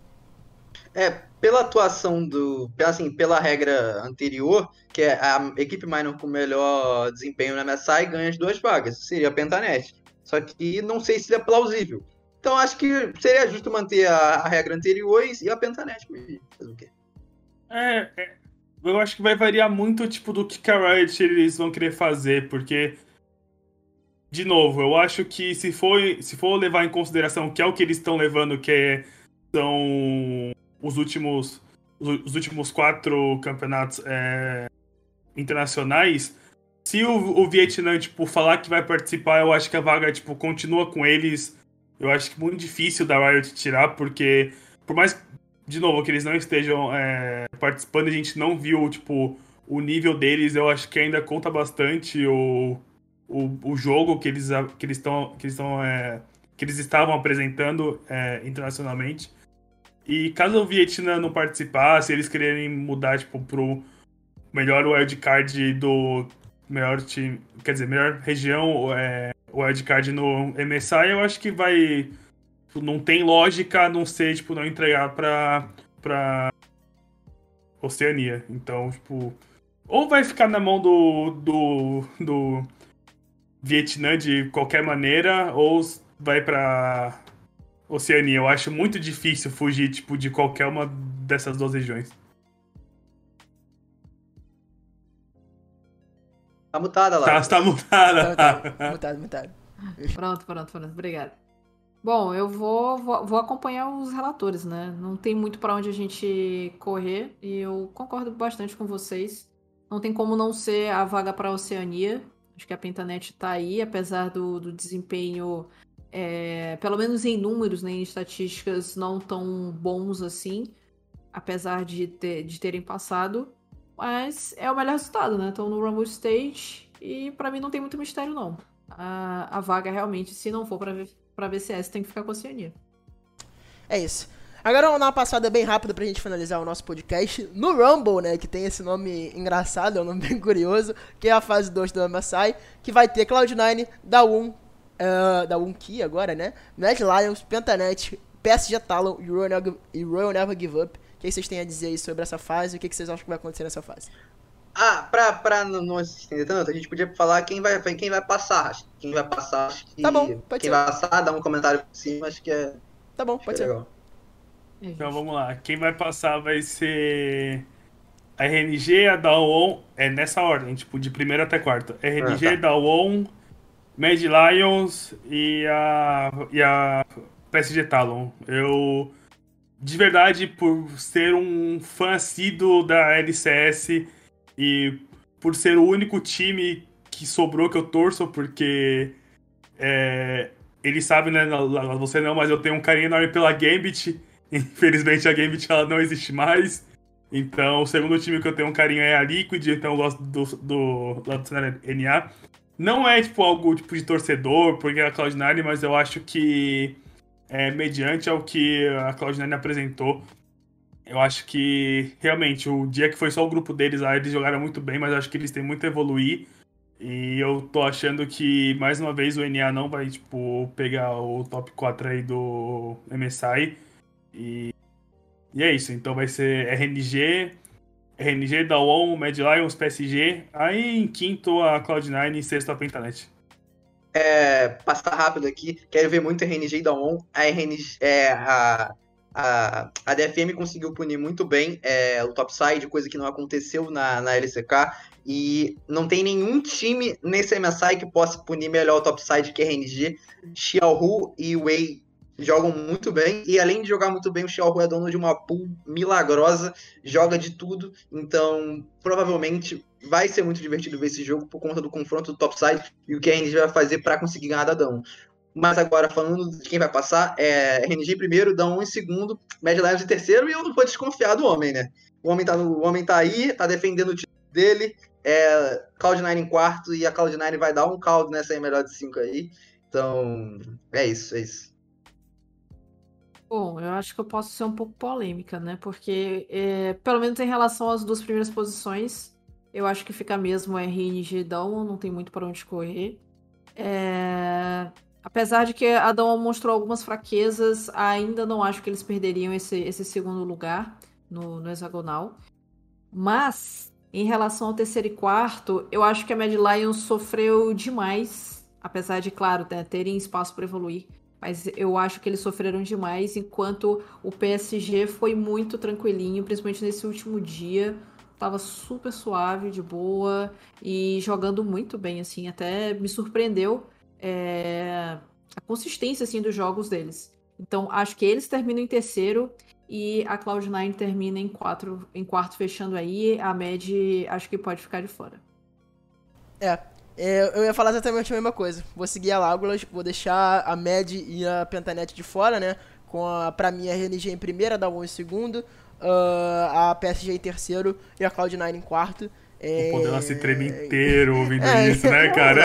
Pela atuação pela regra anterior, que é a equipe minor com melhor desempenho na MSI ganha as 2 vagas, seria a Pentanet. Só que não sei se é plausível. Então acho que seria justo manter a regra anterior e a Pentanet. Fazer o quê? Eu acho que vai variar muito tipo, do que a Riot eles vão querer fazer, porque, de novo, eu acho que se for levar em consideração que é o que eles estão levando, são os últimos 4 campeonatos internacionais, se o Vietnã, tipo, falar que vai participar, eu acho que a vaga, tipo, continua com eles eu acho que muito difícil da Riot tirar, porque por mais, de novo, que eles não estejam participando, a gente não viu, tipo, o nível deles, eu acho que ainda conta bastante o jogo que eles estavam apresentando internacionalmente. E caso o Vietnã não participasse, eles quererem mudar, tipo, pro melhor wildcard do melhor time, quer dizer, melhor região, wildcard no MSI, eu acho que vai, tipo, não tem lógica a não ser, tipo, não entregar pra Oceania. Então, tipo, ou vai ficar na mão do Vietnã de qualquer maneira, ou vai pra Oceania. Eu acho muito difícil fugir, tipo, de qualquer uma dessas duas regiões. Tá mutada lá. Tá mutada. Mutado. Pronto. Obrigada. Bom, eu vou acompanhar os relatores, né? Não tem muito para onde a gente correr e eu concordo bastante com vocês. Não tem como não ser a vaga para a Oceania. Acho que a Pentanet tá aí, apesar do desempenho, pelo menos em números, né, em estatísticas, não tão bons assim, apesar de terem passado. Mas é o melhor resultado, né? Estão no Rumble Stage e pra mim não tem muito mistério, não. A vaga realmente, se não for pra VCS, tem que ficar com a Oceania. É isso. Agora vamos dar uma passada bem rápida pra gente finalizar o nosso podcast no Rumble, né? Que tem esse nome engraçado, é um nome bem curioso, que é a fase 2 do MSI, que vai ter Cloud9, Daewon Key agora, né? Mad Lions, Pentanet, PSG Talon e Royal Never Give Up. O que vocês têm a dizer aí sobre essa fase e o que vocês acham que vai acontecer nessa fase? Pra não se estender tanto, a gente podia falar quem vai passar. Quem vai passar, acho que. Tá bom, pode quem ser. vai passar, dá um comentário por cima, acho que é. Tá bom, pode ser. Legal. Então vamos lá. Quem vai passar vai ser a RNG, a Daewon, nessa ordem, tipo, de primeira até quarta. RNG, tá. Daewon, Mad Lions e a PSG Talon. Eu, de verdade, por ser um fã assíduo da LCS e por ser o único time que sobrou que eu torço, porque eles sabem, né, você não, mas eu tenho um carinho enorme pela Gambit. Infelizmente a Gambit ela não existe mais. Então o segundo time que eu tenho um carinho é a Liquid, então eu gosto do cenário NA. Não é tipo algo tipo de torcedor, porque é a Cloud9, mas eu acho que mediante ao que a Cloud9 apresentou, eu acho que realmente o dia que foi só o grupo deles lá, eles jogaram muito bem, mas eu acho que eles têm muito a evoluir. E eu tô achando que, mais uma vez, o NA não vai, tipo, pegar o top 4 aí do MSI. E é isso. Então vai ser RNG, Daewon, Mad Lions, PSG. Aí em quinto a Cloud9 e em sexto a Pentanet. Passar rápido aqui, quero ver muito a RNG e Daewon. A RNG, a DFM conseguiu punir muito bem o topside, coisa que não aconteceu na LCK. E não tem nenhum time nesse MSI que possa punir melhor o topside que a RNG. Xiaohu e Wei jogam muito bem. E além de jogar muito bem, o Xiaohu é dono de uma pool milagrosa, joga de tudo. Então, provavelmente vai ser muito divertido ver esse jogo por conta do confronto do topside e o que a RNG vai fazer para conseguir ganhar da Dawn. Mas agora, falando de quem vai passar, RNG em primeiro, Dawn em segundo, Mad Lions em terceiro, e eu não vou desconfiar do homem, né? O homem tá aí, tá defendendo o título dele, Cloud9 em quarto, e a Cloud9 vai dar um caldo nessa aí melhor de 5 aí. Então, é isso. Bom, eu acho que eu posso ser um pouco polêmica, né? Porque, pelo menos em relação às duas primeiras posições, eu acho que fica mesmo RNG e Dawn, não tem muito para onde correr. Apesar de que a Dawn mostrou algumas fraquezas, ainda não acho que eles perderiam esse segundo lugar no hexagonal. Mas, em relação ao terceiro e quarto, eu acho que a Mad Lions sofreu demais, apesar de, claro, terem espaço para evoluir. Mas eu acho que eles sofreram demais, enquanto o PSG foi muito tranquilinho, principalmente nesse último dia. Tava super suave, de boa, e jogando muito bem, assim. Até me surpreendeu a consistência, assim, dos jogos deles. Então, acho que eles terminam em terceiro e a Cloud9 termina em quarto, fechando aí. A Mad, acho que pode ficar de fora. Eu ia falar exatamente a mesma coisa. Vou seguir a Legolas, vou deixar a Mad e a Pentanet de fora, né? Pra mim, a RNG em primeiro, a Dalwon em segundo, a PSG em terceiro e a Cloud9 em quarto. O Podela se treme inteiro ouvindo isso, né, cara?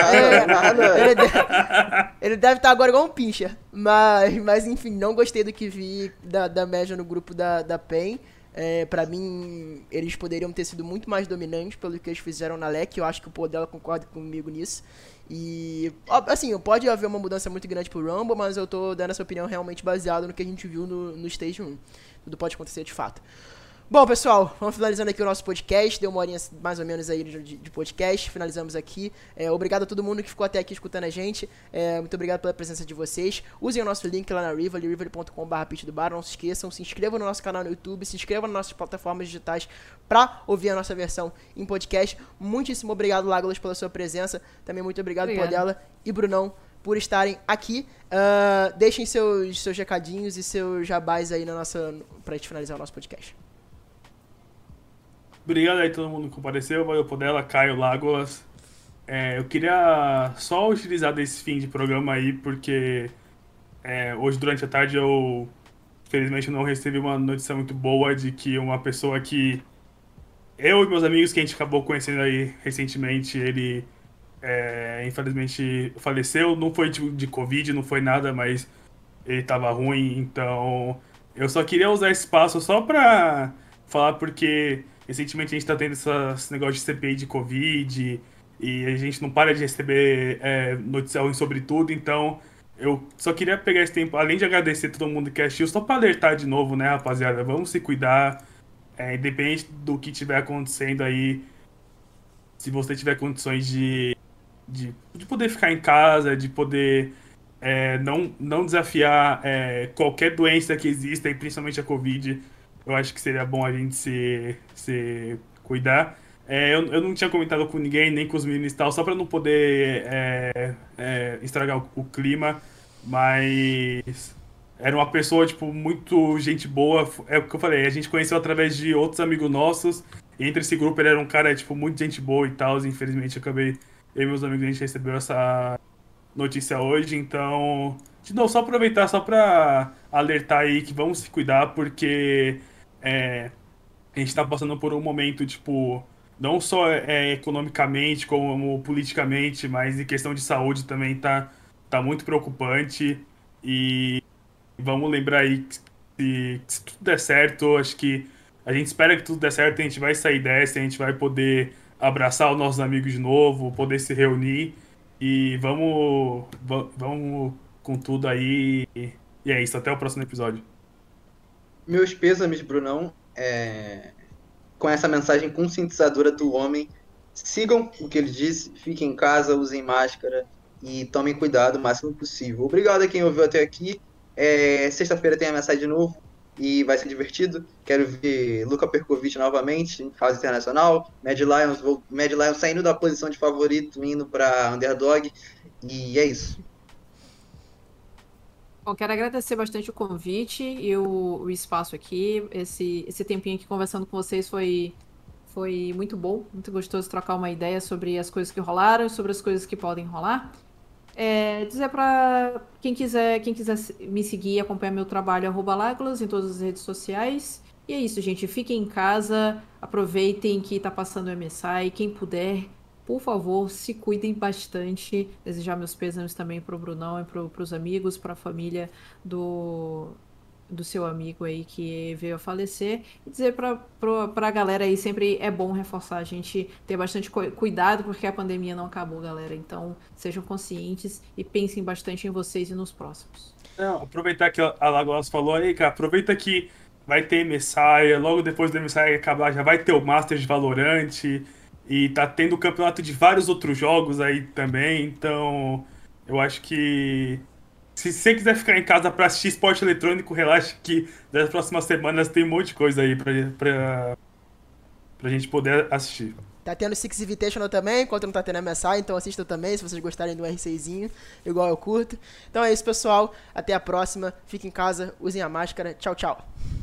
Ele deve estar agora igual um pincher. Mas enfim, não gostei do que vi da média no grupo da PEN. Pra mim, eles poderiam ter sido muito mais dominantes pelo que eles fizeram na LEC. Eu acho que o Podela concorda comigo nisso. E, assim, pode haver uma mudança muito grande pro Rumble, mas eu tô dando essa opinião realmente baseada no que a gente viu no Stage 1. Tudo pode acontecer de fato. Bom, pessoal, vamos finalizando aqui o nosso podcast. Deu uma horinha mais ou menos aí de podcast. Finalizamos aqui. Obrigado a todo mundo que ficou até aqui escutando a gente. Muito obrigado pela presença de vocês. Usem o nosso link lá na Rivali, rivali.com/pitdobar. Não se esqueçam, se inscrevam no nosso canal no YouTube, se inscrevam nas nossas plataformas digitais pra ouvir a nossa versão em podcast. Muitíssimo obrigado, Legolas, pela sua presença. Também muito obrigado, Podela e Brunão, por estarem aqui. Deixem seus recadinhos e seus jabás aí pra gente finalizar o nosso podcast. Obrigado aí a todo mundo que compareceu, valeu Podela, Caio, Legolas. Eu queria só utilizar desse fim de programa aí, porque hoje durante a tarde eu, infelizmente, não recebi uma notícia muito boa de que uma pessoa que eu e meus amigos, que a gente acabou conhecendo aí recentemente, ele infelizmente faleceu. Não foi de Covid, não foi nada, mas ele tava ruim, então eu só queria usar esse espaço só pra falar, porque recentemente a gente tá tendo esse negócio de CPI de Covid e a gente não para de receber notícia ruim sobre tudo, então eu só queria pegar esse tempo, além de agradecer todo mundo que assistiu, só pra alertar de novo, né, rapaziada, vamos se cuidar, independente do que tiver acontecendo aí, se você tiver condições de poder ficar em casa, de poder não desafiar qualquer doença que exista, e principalmente a Covid, eu acho que seria bom a gente se cuidar. Eu não tinha comentado com ninguém, nem com os meninos e tal, só pra não poder estragar o clima, mas era uma pessoa, tipo, muito gente boa. É o que eu falei, a gente conheceu através de outros amigos nossos, e entre esse grupo ele era um cara, tipo, muito gente boa e tal, infelizmente eu e meus amigos, a gente recebeu essa notícia hoje, então, de novo, só aproveitar, só pra alertar aí que vamos se cuidar, porque a gente tá passando por um momento, tipo, não só economicamente, como politicamente, mas em questão de saúde também tá muito preocupante, e vamos lembrar aí que se tudo der certo, acho que a gente espera que tudo dê certo, a gente vai sair dessa, a gente vai poder abraçar os nossos amigos de novo, poder se reunir, e vamos com tudo aí, e é isso, até o próximo episódio. Meus pêsames, Brunão, com essa mensagem conscientizadora do homem. Sigam o que ele disse, fiquem em casa, usem máscara e tomem cuidado o máximo possível. Obrigado a quem ouviu até aqui. Sexta-feira tem a mensagem de novo e vai ser divertido. Quero ver Luka Perkovic novamente em fase internacional. Mad Lions saindo da posição de favorito, indo para underdog. E é isso. Bom, quero agradecer bastante o convite e o espaço aqui. Esse tempinho aqui conversando com vocês foi muito bom, muito gostoso trocar uma ideia sobre as coisas que rolaram, sobre as coisas que podem rolar. Dizer para quem quiser me seguir, acompanhar meu trabalho, @Legolas em todas as redes sociais. E é isso, gente. Fiquem em casa, aproveitem que tá passando o MSI. Quem puder, por favor, se cuidem bastante. Desejar meus pêsames também pro Brunão e pros amigos, pra família do seu amigo aí que veio a falecer. E dizer pra galera aí, sempre é bom reforçar a gente ter bastante cuidado, porque a pandemia não acabou, galera. Então, sejam conscientes e pensem bastante em vocês e nos próximos. Aproveitar que a Legolas falou aí, cara, aproveita que vai ter MSI, logo depois do MSI acabar já vai ter o Masters de Valorant, e tá tendo o campeonato de vários outros jogos aí também, então eu acho que se você quiser ficar em casa pra assistir esporte eletrônico, relaxa que das próximas semanas tem um monte de coisa aí pra gente poder assistir. Tá tendo Six Invitational também, enquanto não tá tendo MSI, então assistam também, se vocês gostarem do R6zinho, igual eu curto. Então é isso, pessoal. Até a próxima. Fiquem em casa, usem a máscara. Tchau, tchau.